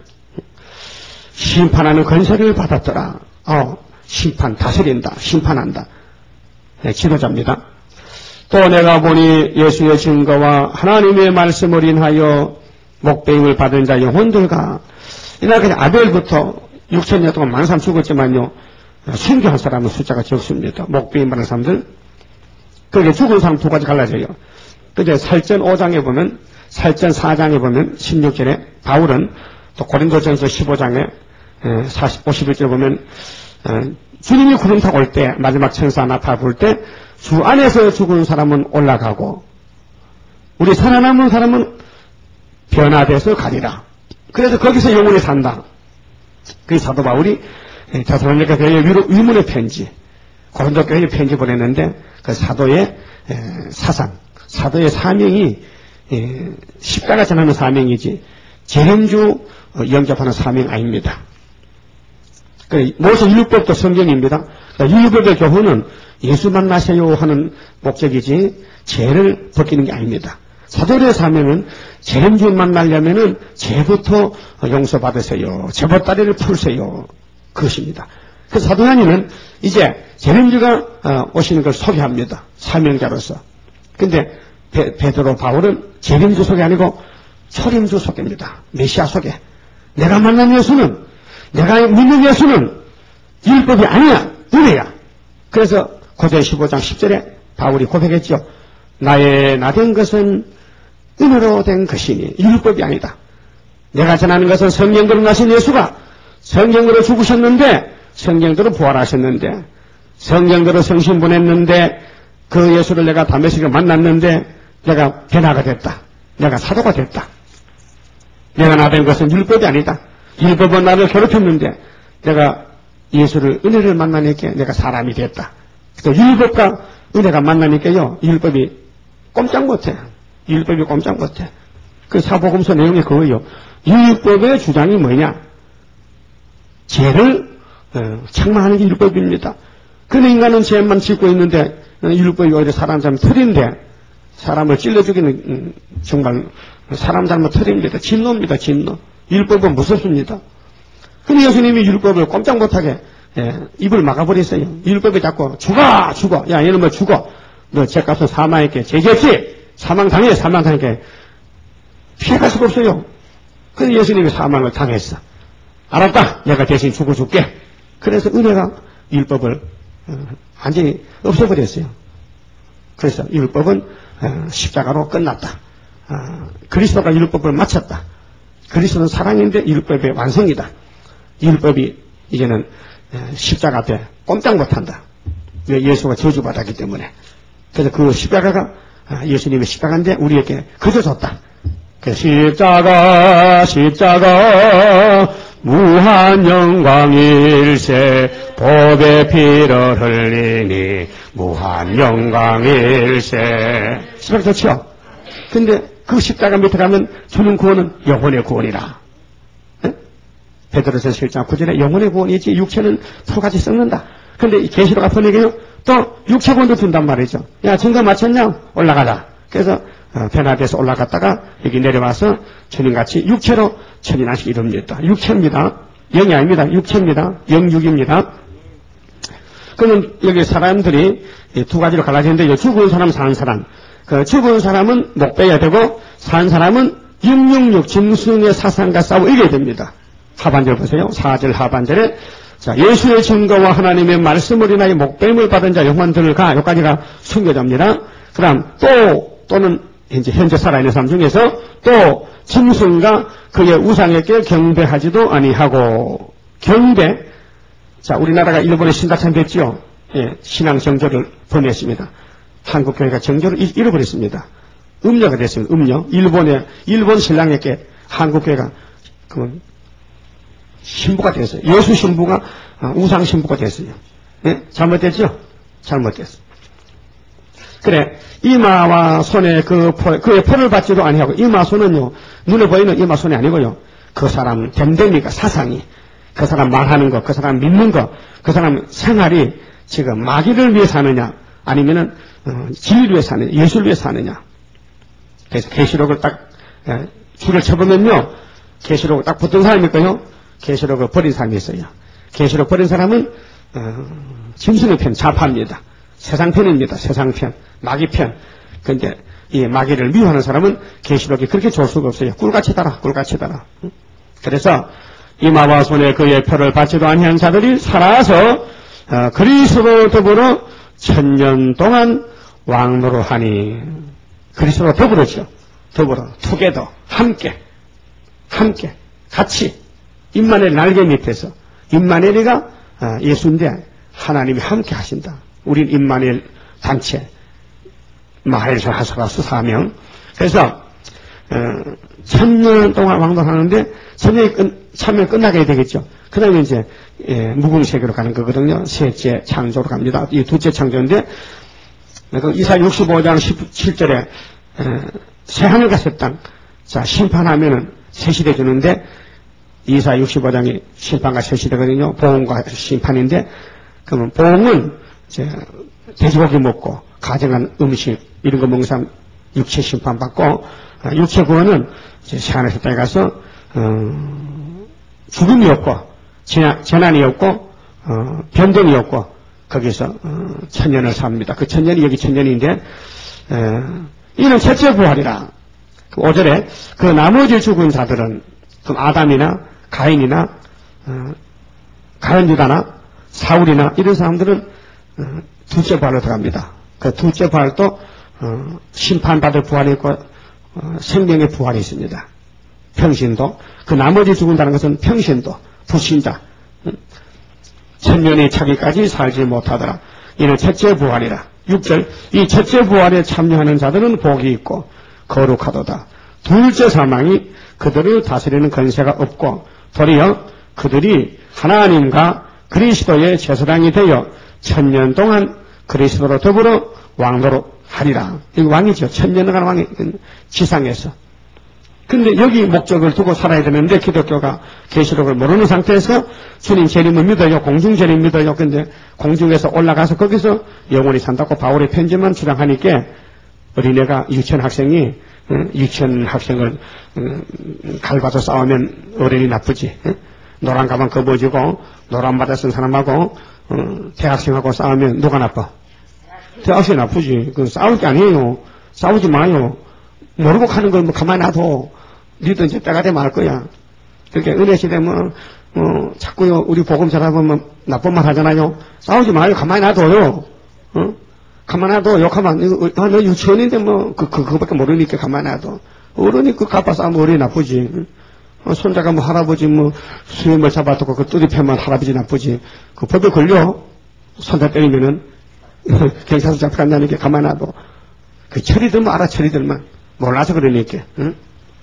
심판하는 권세를 받았더라. 어, 심판 다스린다. 심판한다. 네, 지도자입니다. 또 내가 보니 예수의 증거와 하나님의 말씀을 인하여 목배임을 받은 자 영혼들과 이날 그냥 아벨부터 육천 년 동안 많은 사람 죽었지만요, 순교한 사람은 숫자가 적습니다. 목베임 받은 사람들. 그게 죽은 사람 두 가지 갈라져요. 그제 살전 오 장에 보면, 살전 사 장에 보면 십육 절에 바울은 또 고린도전서 십오 장에 사십, 오십일 절에 보면 주님이 구름 타고 올 때, 마지막 천사 나타 부를 때 주 안에서 죽은 사람은 올라가고 우리 살아남은 사람은 변화돼서 가리라. 그래서 거기서 영원히 산다. 그 사도 바울이 데살로니가 교회 위문의 편지, 고린도 교회에 편지 보냈는데 그 사도의 사상, 사도의 사명이 십자가 전하는 사명이지 재림주 영접하는 사명 아닙니다. 모세 율법도 성경입니다. 율법의 교훈은 예수 만나세요 하는 목적이지 죄를 벗기는 게 아닙니다. 사도의 사명은 재림주 만나려면은 죄부터 용서받으세요. 죄보따리를 풀세요. 그것입니다. 그래서 사도 요한이는 이제 재림주가 오시는 걸 소개합니다. 사명자로서. 근데 베, 베드로 바울은 재림주 소개 아니고 초림주 소개입니다. 메시아 소개. 내가 만난 예수는, 내가 믿는 예수는 율법이 아니야. 은혜야. 그래서 고전 십오 장 십 절에 바울이 고백했죠. 나의 나 된 것은 은혜로 된 것이니 율법이 아니다. 내가 전하는 것은 성령으로 나신 예수가 성령으로 죽으셨는데 성령으로 부활하셨는데 성령으로 성신 보냈는데 그 예수를 내가 다메섹에 만났는데 내가 변화가 됐다. 내가 사도가 됐다. 내가 나 된 것은 율법이 아니다. 율법은 나를 괴롭혔는데 내가 예수를 은혜를 만나니까 내가 사람이 됐다. 또 율법과 은혜가 만나니까요, 율법이 꼼짝 못해. 율법이 꼼짝 못해. 그 사복음서 내용이 그거예요. 율법의 주장이 뭐냐? 죄를 어, 책망하는 게 율법입니다. 그런데 인간은 죄만 짓고 있는데 율법이 오히려 사람 잘못 틀인데 사람을 찔러 죽이는 음, 정말 사람 잘못 틀입니다. 진노입니다. 진노. 율법은 무섭습니다. 근데 예수님이 율법을 꼼짝 못하게 예, 입을 막아버렸어요. 율법이 자꾸 죽어 죽어 야 얘는 뭐 죽어 너 죄값은 사망했게 죄졌지 사망당해 사망당해 피해갈 수가 없어요. 그래서 예수님이 사망을 당했어. 알았다 내가 대신 죽어줄게. 그래서 은혜가 율법을 어, 완전히 없애버렸어요. 그래서 율법은 어, 십자가로 끝났다. 어, 그리스도가 율법을 마쳤다. 그리스도는 사랑인데 율법의 완성이다. 율법이 이제는 십자가 앞에 꼼짝 못한다. 왜? 예수가 저주받았기 때문에. 그래서 그 십자가가 예수님의 십자가인데 우리에게 그저 줬다. 그 십자가 십자가 무한 영광일세 복의 피를 흘리니 무한 영광일세. 십자가 좋죠? 근데 그 십자가 밑에 가면 주는 구원은 영혼의 구원이라. 베드로서 칠 장 구 절에 영혼의 구원이지 육체는 풀같이 썩는다. 그런데 계시록 앞에 얘기해요. 또 육체 구원도 준단 말이죠. 야 증거 마쳤냐? 올라가라. 그래서 어, 변화돼서 올라갔다가 여기 내려와서 주님같이 육체로 천인하시 이룹니다. 육체입니다. 영이 아닙니다. 육체입니다. 영육입니다. 그러면 여기 사람들이 두 가지로 갈라지는데 죽은 사람, 사는 사람. 그 죽은 사람은 목 빼야 되고 산 사람은 육육육 짐승의 사상과 싸워 이겨야 됩니다. 하반절 보세요. 사 절 하반절에 자 예수의 증거와 하나님의 말씀을 인하여 목배임을 받은 자 영혼들을 가 여기까지가 순교자입니다. 그 다음 또 또는 이제 현재 살아있는 사람 중에서 또 짐승과 그의 우상에게 경배하지도 아니하고 경배. 자 우리나라가 일본에 신다참 됐지요. 예, 신앙 정조를 보냈습니다. 한국 교회가 정조를 잃어버렸습니다. 음녀가 됐습니다. 음녀. 일본에 일본 신랑에게 한국 교회가 그 신부가 됐어요. 예수 신부가 우상 신부가 됐어요. 네? 잘못됐죠? 잘못됐어. 그래 이마와 손에 그 포, 그의 포를 받지도 아니하고 이마 손은요 눈에 보이는 이마 손이 아니고요 그 사람 됨됨이가 사상이 그 사람 말하는 거, 그 사람 믿는 거, 그 사람 생활이 지금 마귀를 위해 사느냐 아니면은 어, 진리를 위해 사느냐 예수를 위해 사느냐. 그래서 계시록을 딱 에, 줄을 쳐보면요 계시록을 딱 붙은 사람이 있고요 계시록을 버린 사람이 있어요. 계시록 버린 사람은 어, 짐승의 편, 좌파입니다. 세상 편입니다. 세상 편, 마귀 편. 그런데 이 마귀를 미워하는 사람은 계시록이 그렇게 좋을 수가 없어요. 꿀같이 달아, 꿀같이 달아. 그래서 이마와 손에 그의 표를 받지도 아니한 자들이 살아서 어, 그리스도로 더불어 천년 동안 왕노로하니. 그리스도로 더불어죠. 더불어 투게더 함께 함께 같이 임마누엘 날개 밑에서 임마누엘이가 어, 예수인데 하나님이 함께 하신다. 우린 임마누엘 단체 마헬사 하사라스 사명. 그래서 어, 천년 동안 왕노하는데 천년이 끝, 천년 끝나게 되겠죠. 그 다음에 이제 예, 무궁세계로 가는 거거든요. 셋째 창조로 갑니다. 이 둘째 창조인데 이사 육십오 장 십칠 절에 에, 새하늘과 새 땅, 자 심판하면은 새 시대 주는데 이사 육십오 장이 심판과 새 시대거든요. 보응과 심판인데 그러면 보응은 이제 돼지고기 먹고 가정한 음식 이런 거 먹는 사람 육체 심판 받고 육체 구원은 이제 새하늘 새 땅에 가서 어, 죽음이 없고 재난이 없고 어, 변동이 없고 거기서 어, 천년을 삽니다. 그 천년이 여기 천년인데 에, 이는 첫째 부활이라. 오 절에 그 나머지 죽은 자들은 그 아담이나 가인이나 어, 가룟유다나 사울이나 이런 사람들은 어, 둘째 부활로 들어갑니다. 그 둘째 부활도 어, 심판받을 부활이 있고 어, 생명의 부활이 있습니다. 평신도. 그 나머지 죽은다는 것은 평신도, 불신자. 음. 천년이 차기까지 살지 못하더라. 이는 첫째 부활이라. 육 절. 이 첫째 부활에 참여하는 자들은 복이 있고 거룩하도다. 둘째 사망이 그들을 다스리는 권세가 없고 도리어 그들이 하나님과 그리스도의 제사장이 되어 천년 동안 그리스도로 더불어 왕노로 하리라. 이거 왕이죠. 천년간 왕이 지상에서. 근데 여기 목적을 두고 살아야 되는데 기독교가 계시록을 모르는 상태에서 주님 재림을 믿어요. 공중 재림 믿어요. 근데 공중에서 올라가서 거기서 영원히 산다고 바울의 편지만 주장하니까 어린애가 유치원 학생이 유치원 학생을 갈바도 싸우면 어른이 나쁘지. 노란 가방 겁어지고 노란 바다 쓴 사람하고 대학생하고 싸우면 누가 나빠? 대학생이 나쁘지. 그건 싸울 게 아니에요. 싸우지 마요. 모르고 가는 걸 뭐 가만히 놔둬. 니도 이제 때가 되면 알 거야. 그렇게 은혜 시대 뭐, 어, 자꾸 우리 복음 전하면 나쁜 말 하잖아요. 싸우지 마요. 가만히 놔둬요. 어? 가만히 놔둬. 욕하면, 아, 너 유치원인데 뭐, 그, 그, 그거밖에 모르니까 가만히 놔둬. 어른이 그 갚아 싸우면 어른이 나쁘지. 어, 손자가 뭐 할아버지 뭐 수염을 잡아두고 그 뚜디 패면 할아버지 나쁘지. 그 법에 걸려. 손자 때리면은 경찰서 잡혀간다는 게 가만히 놔둬. 그 철이들만 알아, 철이들만. 몰라서 그러니까. 응?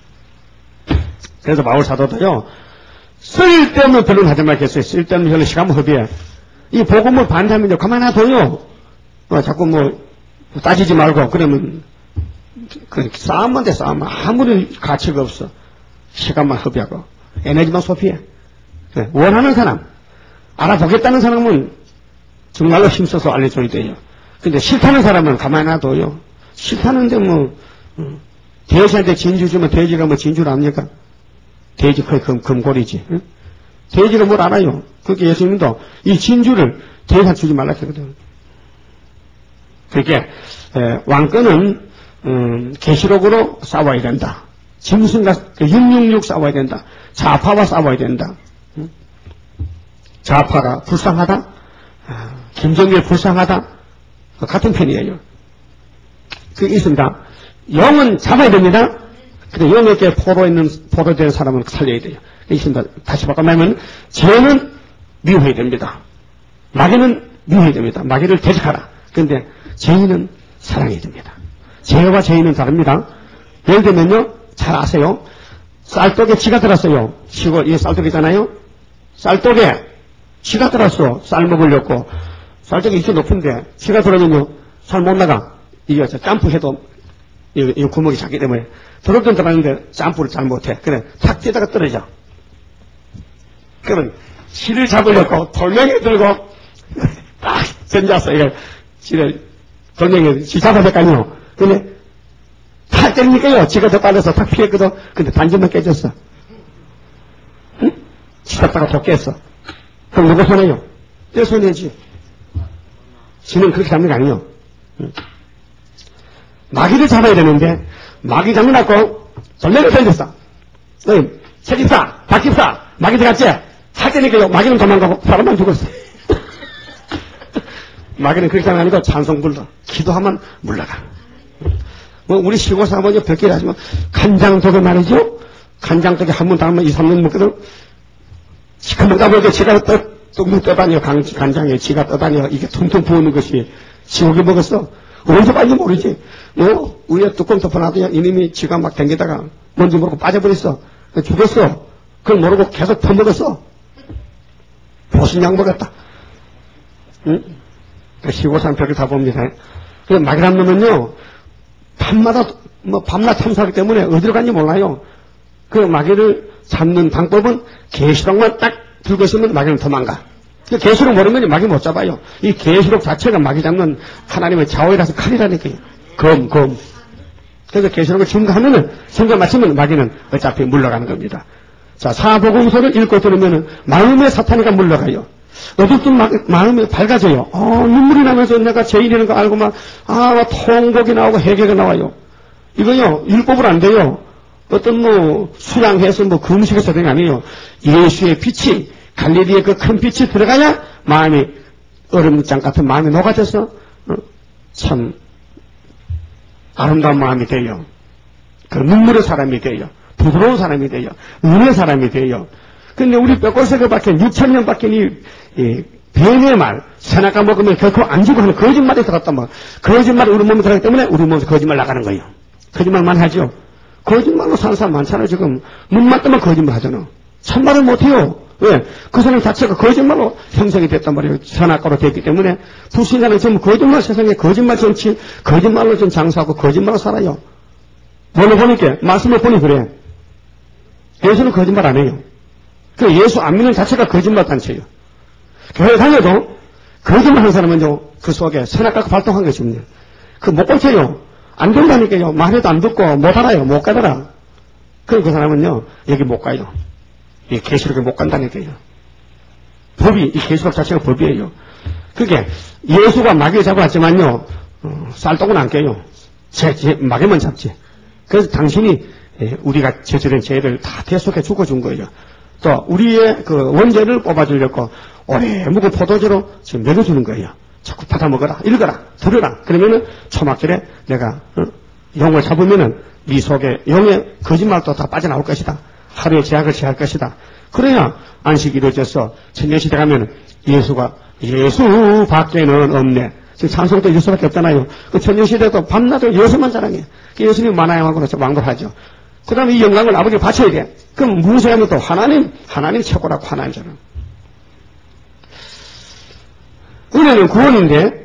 그래서 바울 사도도요, 쓸데없는 변론 하지 말겠어요. 쓸데없는 변론 시간 허비해. 이 복음을 반대하면요, 가만히 놔둬요. 어, 자꾸 뭐, 따지지 말고, 그러면, 그, 싸움만 돼, 싸움. 아무런 가치가 없어. 시간만 허비하고, 에너지만 소비해. 네, 원하는 사람, 알아보겠다는 사람은 정말로 힘써서 알려줘야 돼요. 근데 싫다는 사람은 가만히 놔둬요. 싫다는데 뭐, 음, 돼지한테 진주 주면 돼지가 뭐 진주를 압니까? 돼지 거의 금, 금골이지. 응? 돼지가 뭘 알아요? 그렇게 예수님도 이 진주를 돼지한테 주지 말라 했거든. 그렇게 에, 왕권은 음, 계시록으로 싸워야 된다. 짐승과 육육육 싸워야 된다. 좌파와 싸워야 된다. 응? 좌파가 불쌍하다? 아, 김정일 불쌍하다? 같은 편이에요. 그게 있습니다. 영은 잡아야 됩니다. 근데 영에게 포로 있는, 포로된 사람은 살려야 돼요. 있습니다. 다시 바꿔보면, 죄는 미워해야 됩니다. 마귀는 미워해야 됩니다. 마귀를 대적하라. 근데 죄인은 사랑해야 됩니다. 죄와 죄인은 다릅니다. 예를 들면요, 잘 아세요. 쌀떡에 쥐가 들었어요. 시골, 이게 쌀떡이잖아요. 쌀떡에 쥐가 들었어. 쌀 먹으려고. 쌀떡이 이렇게 높은데, 쥐가 들어오면요, 잘 못 나가. 이게 점프해도 이, 이 구멍이 작기 때문에 들어오던 들어가는데 점프를 잘 못해. 그래 탁 뛰다가 떨어져. 그러면 쥐를 잡으려고 돌멩이 들고 딱 던졌어. 이걸 쥐를 돌멩이 쥐 잡아야 될 거 아니에요. 근데 탁 때리니까요. 쥐가 더 빨라서 탁 피했거든. 근데 단지만 깨졌어. 응? 쥐 잡다가 더 깼어. 그럼 누가 손해요? 내 손해지. 쥐는 그렇게 잡는 게 아니에요. 응? 마귀를 잡아야 되는데 마귀 잡는다고 돌멩이를 던졌어. 책임사, 박집사, 마귀 들어갔지? 할 때니까요, 마귀는 도망가고 사람만 죽었어. 마귀는 그렇게 아니고 찬송 불러. 기도하면 물러가. 뭐, 우리 시골 사람은 벽길 하지만, 간장독에 말이죠? 간장독에 한 번 담으면 이, 삼 년 먹거든? 시커멓다 보니까 지가 떠, 뚝뚝 떠다녀. 간, 간장에 지가 떠다녀. 이게 퉁퉁 부어는 것이 지옥에 먹었어. 언제 빠진지 모르지. 뭐, 위에 뚜껑 덮어놔도 이놈이 지가 막 댕기다가 뭔지 모르고 빠져버렸어. 죽었어. 그걸 모르고 계속 퍼먹었어. 보신약 먹었다. 응? 시골 사람 벽을 다 봅니다. 그래서 마귀란 놈은요, 밤마다, 뭐, 밤낮 참사하기 때문에 어디로 간지 몰라요. 그 마귀를 잡는 방법은 계시록만 딱 들고 있으면 마귀는 도망가. 계시록 모르면 마귀 못 잡아요. 이 계시록 자체가 마귀 잡는 하나님의 좌우이라서 칼이라니까요. 검, 검. 그래서 계시록을 증거하면은, 증거 마치면 마귀는 어차피 물러가는 겁니다. 자, 사복음서를 읽고 들으면은 마음의 사탄이가 물러가요. 어둡든 마음이 밝아져요. 어, 눈물이 나면서 내가 죄인이라는 거 알고 막, 아, 통곡이 나오고 회개가 나와요. 이거요, 율법으로 안 돼요. 어떤 뭐, 수양해서 뭐, 금식해서 되는 게 아니에요. 예수의 빛이, 갈릴리의 그 큰 빛이 들어가야 마음이, 얼음장 같은 마음이 녹아져서, 어, 참, 아름다운 마음이 돼요. 그 눈물의 사람이 돼요. 부드러운 사람이 돼요. 은혜의 사람이 돼요. 근데 우리 뼈골새가 박힌 육천 년 박힌 이, 이 뱀의 말, 선악과 먹으면 결코 안 주고 하는 거짓말이 들어갔단 말이야. 거짓말이 우리 몸에 들어가기 때문에 우리 몸에서 거짓말 나가는 거예요. 거짓말만 하죠. 거짓말로 사는 사람 많잖아요. 지금 눈만 뜨면 거짓말 하잖아. 참말을 못해요. 왜? 그 사람 자체가 거짓말로 형성이 됐단 말이에요. 선악과로 됐기 때문에 불신자는 전부 거짓말 세상에 거짓말 정치, 거짓말로 좀 장사하고 거짓말로 살아요. 오늘 보니까 말씀을 보니 그래. 예수는 거짓말 안 해요. 그 예수 안 믿는 자체가 거짓말 단체예요. 교회 다녀도 거짓말 하는 사람은요, 그 속에 선악과가 발동한 것입니다. 그 못 고쳐요. 안 된다니까요. 말해도 안 듣고 못 알아요. 못 가더라. 그럼 그 사람은요, 여기 못 가요. 이 계시록에 못 간다니까요. 법이, 이 계시록 자체가 법이에요. 그게 예수가 마귀를 잡아왔지만요, 어, 쌀떡은 안 깨요. 제, 제, 마귀만 잡지. 그래서 당신이 예, 우리가 저지른 죄를 다 대속해 죽어준 거예요. 또 우리의 그 원죄를 뽑아주려고 오래 묵은 포도주로 지금 먹여주는 거예요. 자꾸 받아 먹어라, 읽어라, 들어라. 그러면은 초막절에 내가 어, 용을 잡으면은 네 속에 용의 거짓말도 다 빠져나올 것이다. 하루의 제약을 제할 것이다. 그래야 안식이 이루어져서 천년시대 가면 예수가 예수 밖에는 없네. 지금 찬송도 예수밖에 없잖아요. 그 천년시대도 밤낮을 예수만 자랑해. 예수님 만화영하고 왕도를 하죠. 그 다음에 이 영광을 아버지에 바쳐야 돼. 그럼 무엇을 하면 또 하나님, 하나님 최고라고 하나님 저는. 은혜는 구원인데,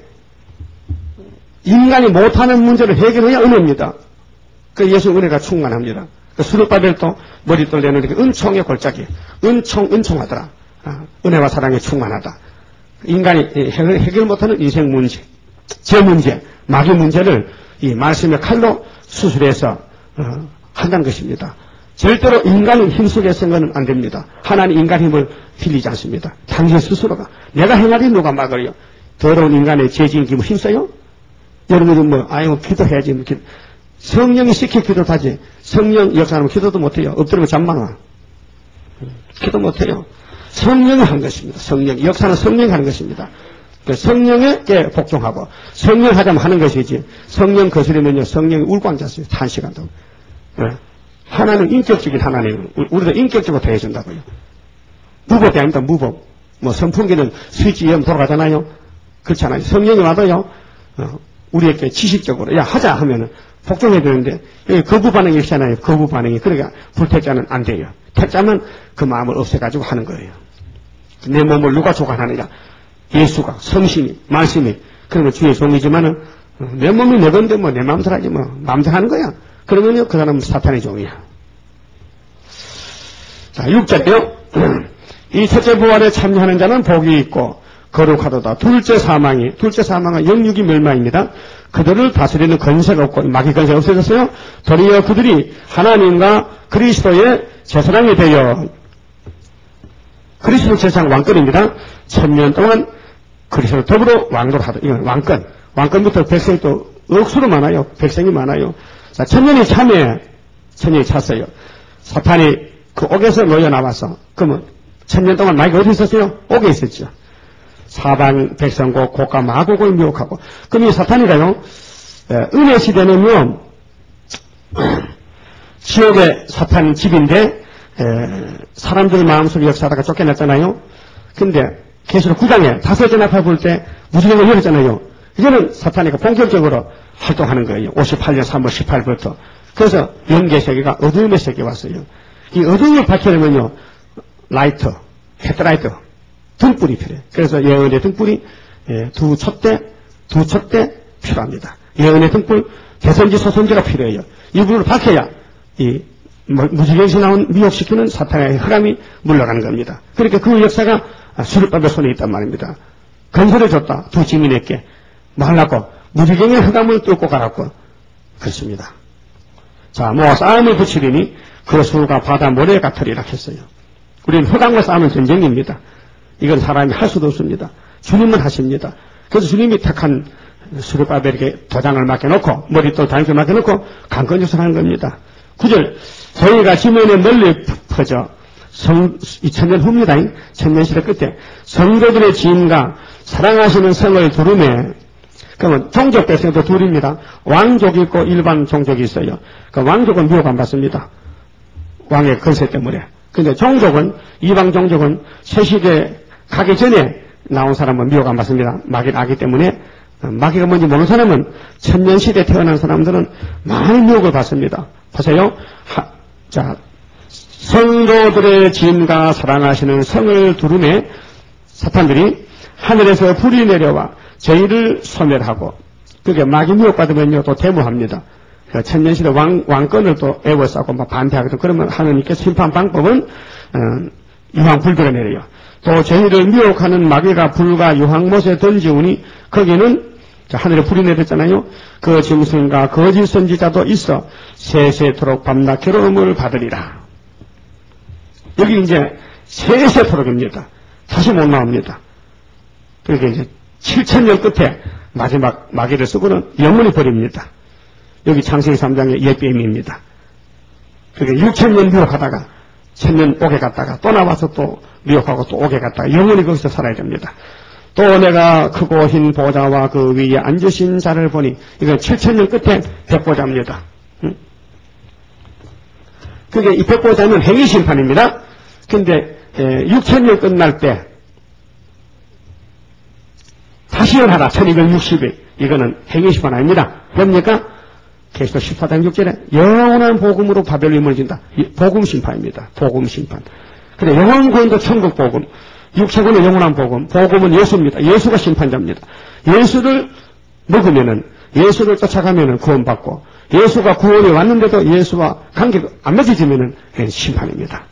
인간이 못하는 문제를 해결해야 은혜입니다. 그 예수 은혜가 충만합니다. 그 수르바벨도 머리돌 내는 게 은총의 골짜기. 은총, 은총하더라. 아, 은혜와 사랑에 충만하다. 인간이 해결, 해결 못하는 인생 문제, 제 문제, 마귀 문제를 이 말씀의 칼로 수술해서, 어, 한다는 것입니다. 절대로 인간은 힘쓰게 해서는 안 됩니다. 하나님 인간 힘을 빌리지 않습니다. 당신 스스로가. 내가 행하리 누가 막으려. 더러운 인간의 죄지은 힘을 힘써요? 여러분은 뭐, 아유, 기도해야지. 뭐, 기도. 성령이 시켜 기도를 하지. 성령 역사하면 기도도 못해요. 엎드리면 잠만 와. 기도 못해요. 성령이 한 것입니다. 성령. 역사는 성령이 하는 것입니다. 성령에게 복종하고 성령 하자면 하는 것이지 성령 거스르면요 성령이 울고 앉았어요. 탄식한다고. 네. 하나는 인격적인 하나님, 우리도 인격적으로 대해준다고요. 무법이 아닙니다. 무법. 뭐 선풍기는 스위치 연 돌아가잖아요. 그렇잖아요. 성령이 와도요 어, 우리에게 지식적으로 야 하자 하면은 복종해야 되는데 여기 거부 반응이 있잖아요. 거부 반응이. 그러니까 불택자는 안 돼요. 택자는 그 마음을 없애가지고 하는 거예요. 내 몸을 누가 조관하느냐? 예수가, 성신이, 말씀이. 그러면 주의 종이지만은 내 몸이 내 건데 뭐 내 마음대로 하지 뭐 마음대로 하는 거야. 그러면요 그 사람은 사탄의 종이야. 자, 육 절요. 이 첫째 부활에 참여하는 자는 복이 있고 거룩하도다. 둘째 사망이, 둘째 사망은 영육이 멸망입니다. 그들을 다스리는 권세가 없고 마귀 권세가 없어졌어요. 도리어 그들이 하나님과 그리스도의 제사장이 되어 그리스도 제사장 왕권입니다. 천년 동안 그리스도 더불어 왕도를 하다. 이건 왕권. 왕권부터 백성이 또 억수로 많아요. 백성이 많아요. 자, 천년이 참에 천년이 찼어요. 사탄이 그 옥에서 놓여 나와서, 그러면 천년 동안 마귀가 어디 있었어요? 옥에 있었죠. 사방 백성고 고가 마곡을 미혹하고. 그럼 이 사탄이가요, 은혜 시대는요, 지옥의 사탄 집인데, 에, 사람들 마음속에 역사하다가 쫓겨났잖아요. 근데 계시록 구 장에 다섯 전 앞에 볼 때 무지개를 열었잖아요. 이제는 사탄이가 본격적으로 활동하는 거예요. 오십팔 년 삼월 십팔일부터. 그래서 영계 세계가 어두움의 세계에 왔어요. 이 어두움을 밝히려면요, 라이트, 헤드라이트, 등불이 필요해요. 그래서 예언의 등불이 예, 두 촛대, 두 촛대 필요합니다. 예언의 등불, 대선지 소선지가 필요해요. 이 불을 밝혀야 이 무지개에서 나온 미혹시키는 사탄의 흑암이 물러가는 겁니다. 그러니까 그 역사가 수르밥의 손에 있단 말입니다. 건설을 줬다. 두 지민에게 말랐고 무지개의 흑암을 뚫고 가라고 그렇습니다. 자, 뭐 싸움을 붙이리니 그 수가 바다 모래 같으리라 했어요. 우리는 흑암과 싸움은 전쟁입니다. 이건 사람이 할 수도 없습니다. 주님은 하십니다. 그래서 주님이 택한 수르밥에게 도장을 맡겨놓고 머리도 단을 맡겨놓고 강건조서 하는 겁니다. 구 절 저희가 지면에 널리 퍼져 성, 이천년 후입니다. 천년시대 끝에 성도들의 지인과 사랑하시는 성을 두루매. 그러면 종족 백성도 둘입니다. 왕족이 있고 일반 종족이 있어요. 그 왕족은 미혹 안 받습니다. 왕의 건세 때문에. 근데 종족은, 이방 종족은 새시대 가기 전에 나온 사람은 미혹 안 받습니다. 마귀를 아기 때문에. 마귀가 뭔지 모르는 사람은 천년시대에 태어난 사람들은 많은 미혹을 받습니다. 보세요. 하, 자, 성도들의 지인과 사랑하시는 성을 두루매 사탄들이 하늘에서 불이 내려와 저희를 소멸하고, 그게 마귀 미혹받으면요, 또 데모합니다. 천년시대 왕, 왕권을 또 애워싸고 막 반대하거든. 그러면 하느님께 심판 방법은, 어, 유황불비가 내려요. 또 저희를 미혹하는 마귀가 불과 유황못에 던지우니 거기는 하늘에 불이 내렸잖아요. 그 짐승과 거짓 선지자도 있어 세세토록 밤낮 괴로움을 받으리라. 여기 이제 세세토록입니다. 다시 못 나옵니다. 그러니까 이제 칠천 년 끝에 마지막 마귀를 쓰고는 영원히 버립니다. 여기 창세기 삼 장의 옛뱀입니다. 그러니까 육천 년 미혹하다가 천년 옥에 갔다가 또 나와서 또 미혹하고 또 옥에 갔다가 영원히 거기서 살아야 됩니다. 또 내가 크고 흰 보좌와 그 위에 앉으신 자를 보니, 이건 칠천 년 끝에 백보자입니다. 응? 그게 이 백보자는 행위 심판입니다. 근데 육천 년 끝날 때 다시 연하라. 천이백육십 일. 이거는 행위 심판 아닙니다. 뭡니까? 계시록 십사 장 육 절에 영원한 복음으로 바벨론이 무너진다. 복음 심판입니다. 복음 심판. 근데 영원 구원도 천국 복음. 육체군의 영원한 복음. 복음은 예수입니다. 예수가 심판자입니다. 예수를 먹으면은, 예수를 쫓아가면은 구원받고, 예수가 구원이 왔는데도 예수와 관계가 안 맺어지면은 심판입니다.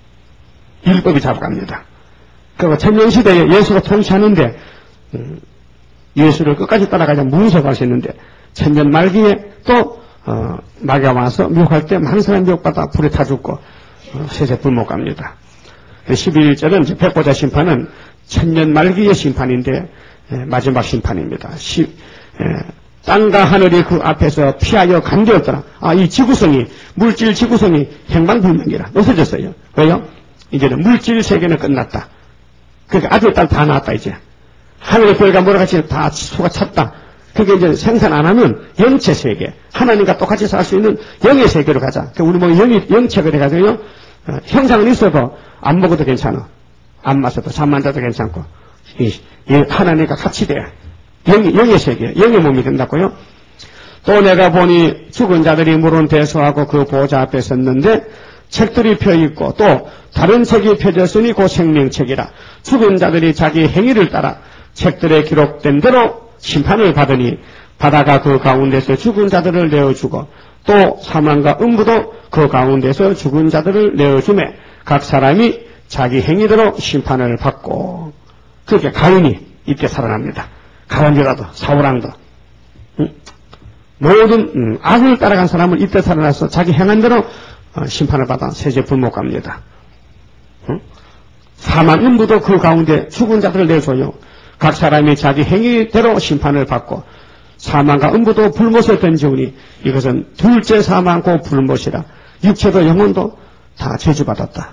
율법이 잡아갑니다. 그리고 천년시대에 예수가 통치하는데, 음, 예수를 끝까지 따라가자 문서가 하시는데, 천년 말기에 또, 어, 마귀가 와서 미혹할 때 많은 사람이 미혹받아 불에 타 죽고, 어, 세세 불못 갑니다. 십일 절은 백보자 심판은 천년 말기의 심판인데, 예, 마지막 심판입니다. 시, 예, 땅과 하늘이 그 앞에서 피하여 간되었더라. 아, 이 지구성이, 물질 지구성이 행방불명이라 없어졌어요. 왜요? 이제는 물질 세계는 끝났다. 그러니까 아들, 딸 다 나왔다, 이제. 하늘의 별과 모래같이 다 수가 찼다. 그게 이제 생산 안 하면 영체 세계, 하나님과 똑같이 살 수 있는 영의 세계로 가자. 그러니까 우리 뭐 영이, 영체가 돼가지고요, 어, 형상은 있어도 안 먹어도 괜찮아. 안 마셔도 잠만 자도 괜찮고. 이, 이 하나님과 같이 돼. 영, 영의 세계, 영의 몸이 된다고요. 또 내가 보니 죽은 자들이 물은 대수하고 그 보좌 앞에 섰는데 책들이 펴있고 또 다른 책이 펴졌으니 그 생명책이라. 죽은 자들이 자기 행위를 따라 책들에 기록된 대로 심판을 받으니 바다가 그 가운데서 죽은 자들을 내어주고 또 사망과 음부도 그 가운데서 죽은 자들을 내어주매 각 사람이 자기 행위대로 심판을 받고. 그렇게 가인이 이때 살아납니다. 가란지라도 사울왕도 응? 모든 음, 악을 따라간 사람은 이때 살아나서 자기 행한 대로 어, 심판을 받아 세제 불못 갑니다. 응? 사망 음부도 그 가운데 죽은 자들을 내줘요. 각 사람이 자기 행위대로 심판을 받고 사망과 음부도 불못에 던지우니 이것은 둘째 사망 고 불못이라. 육체도 영혼도 다 저주받았다.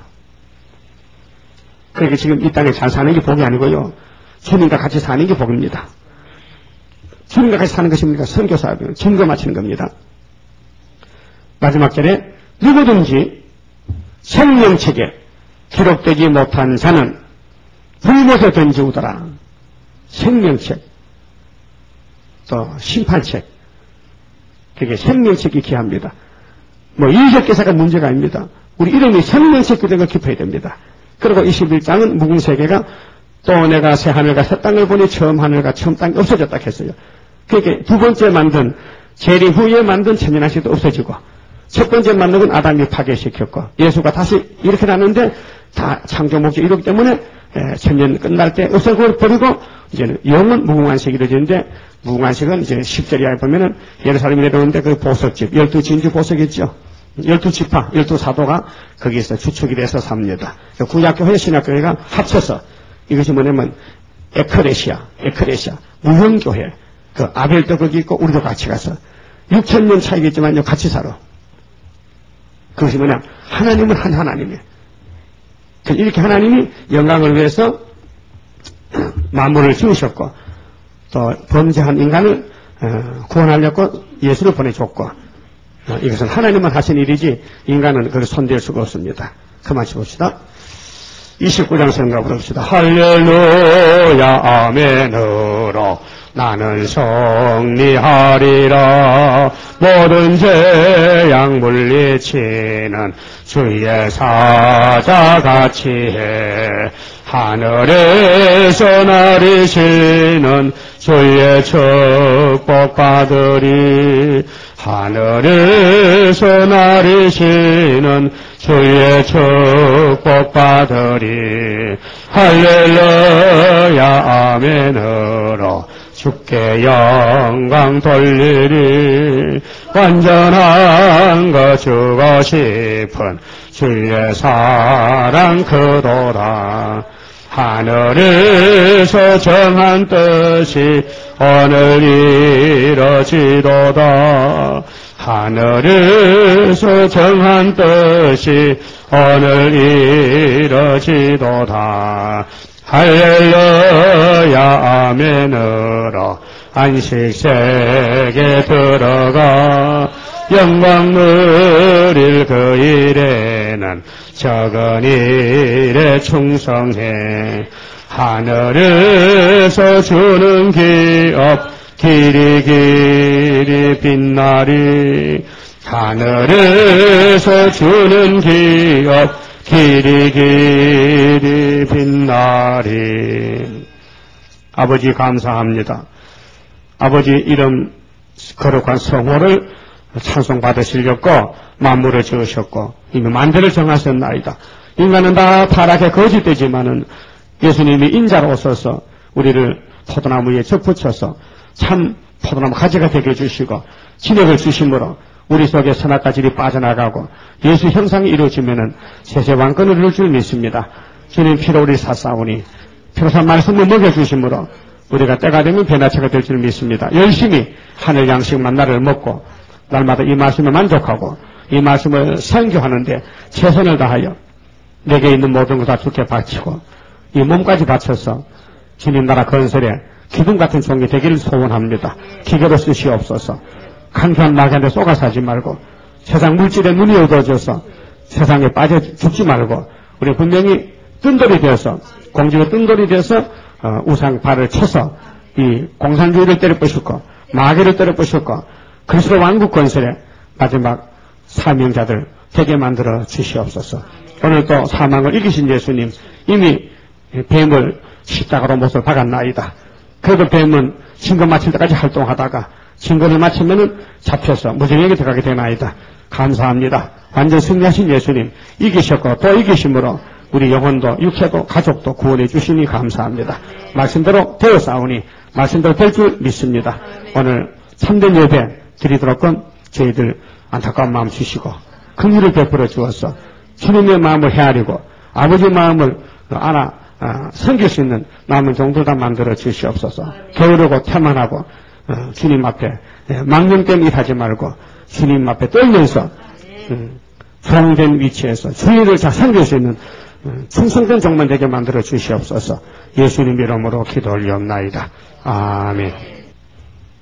그러니까 지금 이 땅에 잘 사는 게 복이 아니고요. 주님과 같이 사는 게 복입니다. 주님과 같이 사는 것입니까? 선교사역은 증거 마치는 겁니다. 마지막 절에 누구든지 생명책에 기록되지 못한 자는 불못에 던지우더라. 생명책, 또 심판책, 그게 생명책이 귀합니다. 뭐 이적기사가 문제가 아닙니다. 우리 이름이 생명책이 된 걸 기뻐야 됩니다. 그리고 이십일 장은 무궁세계가 또 내가 새 하늘과 새 땅을 보니 처음 하늘과 처음 땅이 없어졌다 했어요. 그게 두 번째 만든 재림 후에 만든 천년왕국도 없어지고 첫 번째 만든 건 아담이 파괴시켰고 예수가 다시 이렇게 나는데 다 창조 목적 이루기 때문에 천년 끝날 때 없애버리고 이제는 영원 무궁한색이 이루어지는데 무궁한색은 이제 십 절 이하에 보면은 예루살렘에 내려오는데 그 보석집 열두 진주 보석이죠. 열두 지파, 열두 사도가 거기에서 주축이 돼서 삽니다. 구약교회 신약교회가 합쳐서 이것이 뭐냐면 에크레시아, 에크레시아, 무형교회. 그 아벨도 거기 있고 우리도 같이 가서 육천 년 차이겠지만요 같이 살아. 그것이 뭐냐 하나님은 한 하나님이에요. 이렇게 하나님이 영광을 위해서 만물을 지으셨고 또 범죄한 인간을 구원하려고 예수를 보내줬고 이것은 하나님은 하신 일이지 인간은 그걸 손댈 수가 없습니다. 그만 봅시다. 이십구 장 성가 부릅시다. 할렐루야 아멘으로 나는 승리하리라. 모든 죄악 물리치는 주의 사자같이 해. 하늘에서 나리시는 주의 축복 받으리. 하늘에서 나리시는 주의 축복 받으리. 할렐루야 아멘으로 주께 영광 돌리리. 완전한 것 주고 싶은 주의 사랑 크도다. 하늘에서 정한 뜻이 오늘 이뤄지도다. 하늘에서 정한 뜻이 오늘 이뤄지도다. 할렐루야 아멘으로 안식세계 들어가 영광 누릴 그 일에는 적은 일에 충성해. 하늘에서 주는 기업 길이 길이 빛나리. 하늘에서 주는 기업 길이 길이 빛나리. 아버지 감사합니다. 아버지 이름 거룩한 성호를 찬송 받으시려고 만물을 지으셨고 이미 만대를 정하셨나이다. 인간은 다 타락해 거짓되지만은 예수님이 인자로 오셔서 우리를 포도나무 위에 접붙여서 참 포도나무 가지가 되게 해주시고 진액을 주심으로 우리 속에 선악과 질이 빠져나가고 예수 형상이 이루어지면은 세세왕권을 이룰 줄 믿습니다. 주님 피로 우리 샀사오니 피로산 말씀을 먹여주심으로 우리가 때가 되면 변화체가 될 줄 믿습니다. 열심히 하늘 양식 만나를 먹고 날마다 이 말씀에 만족하고 이 말씀을 선교하는데 최선을 다하여 내게 있는 모든 것 다 주께 바치고 이 몸까지 바쳐서 주님 나라 건설에 기둥 같은 종이 되기를 소원합니다. 기계로 쓰시옵소서. 간교한 낙연에 쏘가 사지 말고 세상 물질에 눈이 어두워져서 세상에 빠져 죽지 말고 우리 분명히 뜬돌이 되어서 공주가 뜬돌이 되어서 어, 우상 발을 쳐서 이 공산주의를 때려 부수고 마귀를 때려 부수고 그리스도 왕국 건설에 마지막 사명자들 되게 만들어 주시옵소서. 오늘 또 사망을 이기신 예수님 이미 뱀을 십자가로 못을 박았나이다. 그래도 뱀은 증거 마칠 때까지 활동하다가 증거를 마치면은 잡혀서 무정에게 들어가게 되나이다. 감사합니다. 완전 승리하신 예수님 이기셨고 또 이기심으로 우리 영혼도 육체도 가족도 구원해 주시니 감사합니다. 말씀대로 되었사오니 말씀대로 될 줄 믿습니다. 오늘 참된 예배 드리도록은 저희들 안타까운 마음 주시고 긍휼을 베풀어 주어서 주님의 마음을 헤아리고 아버지 마음을 알아 아, 섬길 수 있는 남은 종들 다 만들어 주시옵소서. 게으르고 태만하고 어, 주님 앞에 예, 망령된 일하지 말고 주님 앞에 떨면서 음, 종된 위치에서 주의를 잘 섬길 수 있는 충성된 종만 되게 만들어 주시옵소서. 예수님 이름으로 기도 올리옵나이다. 아멘.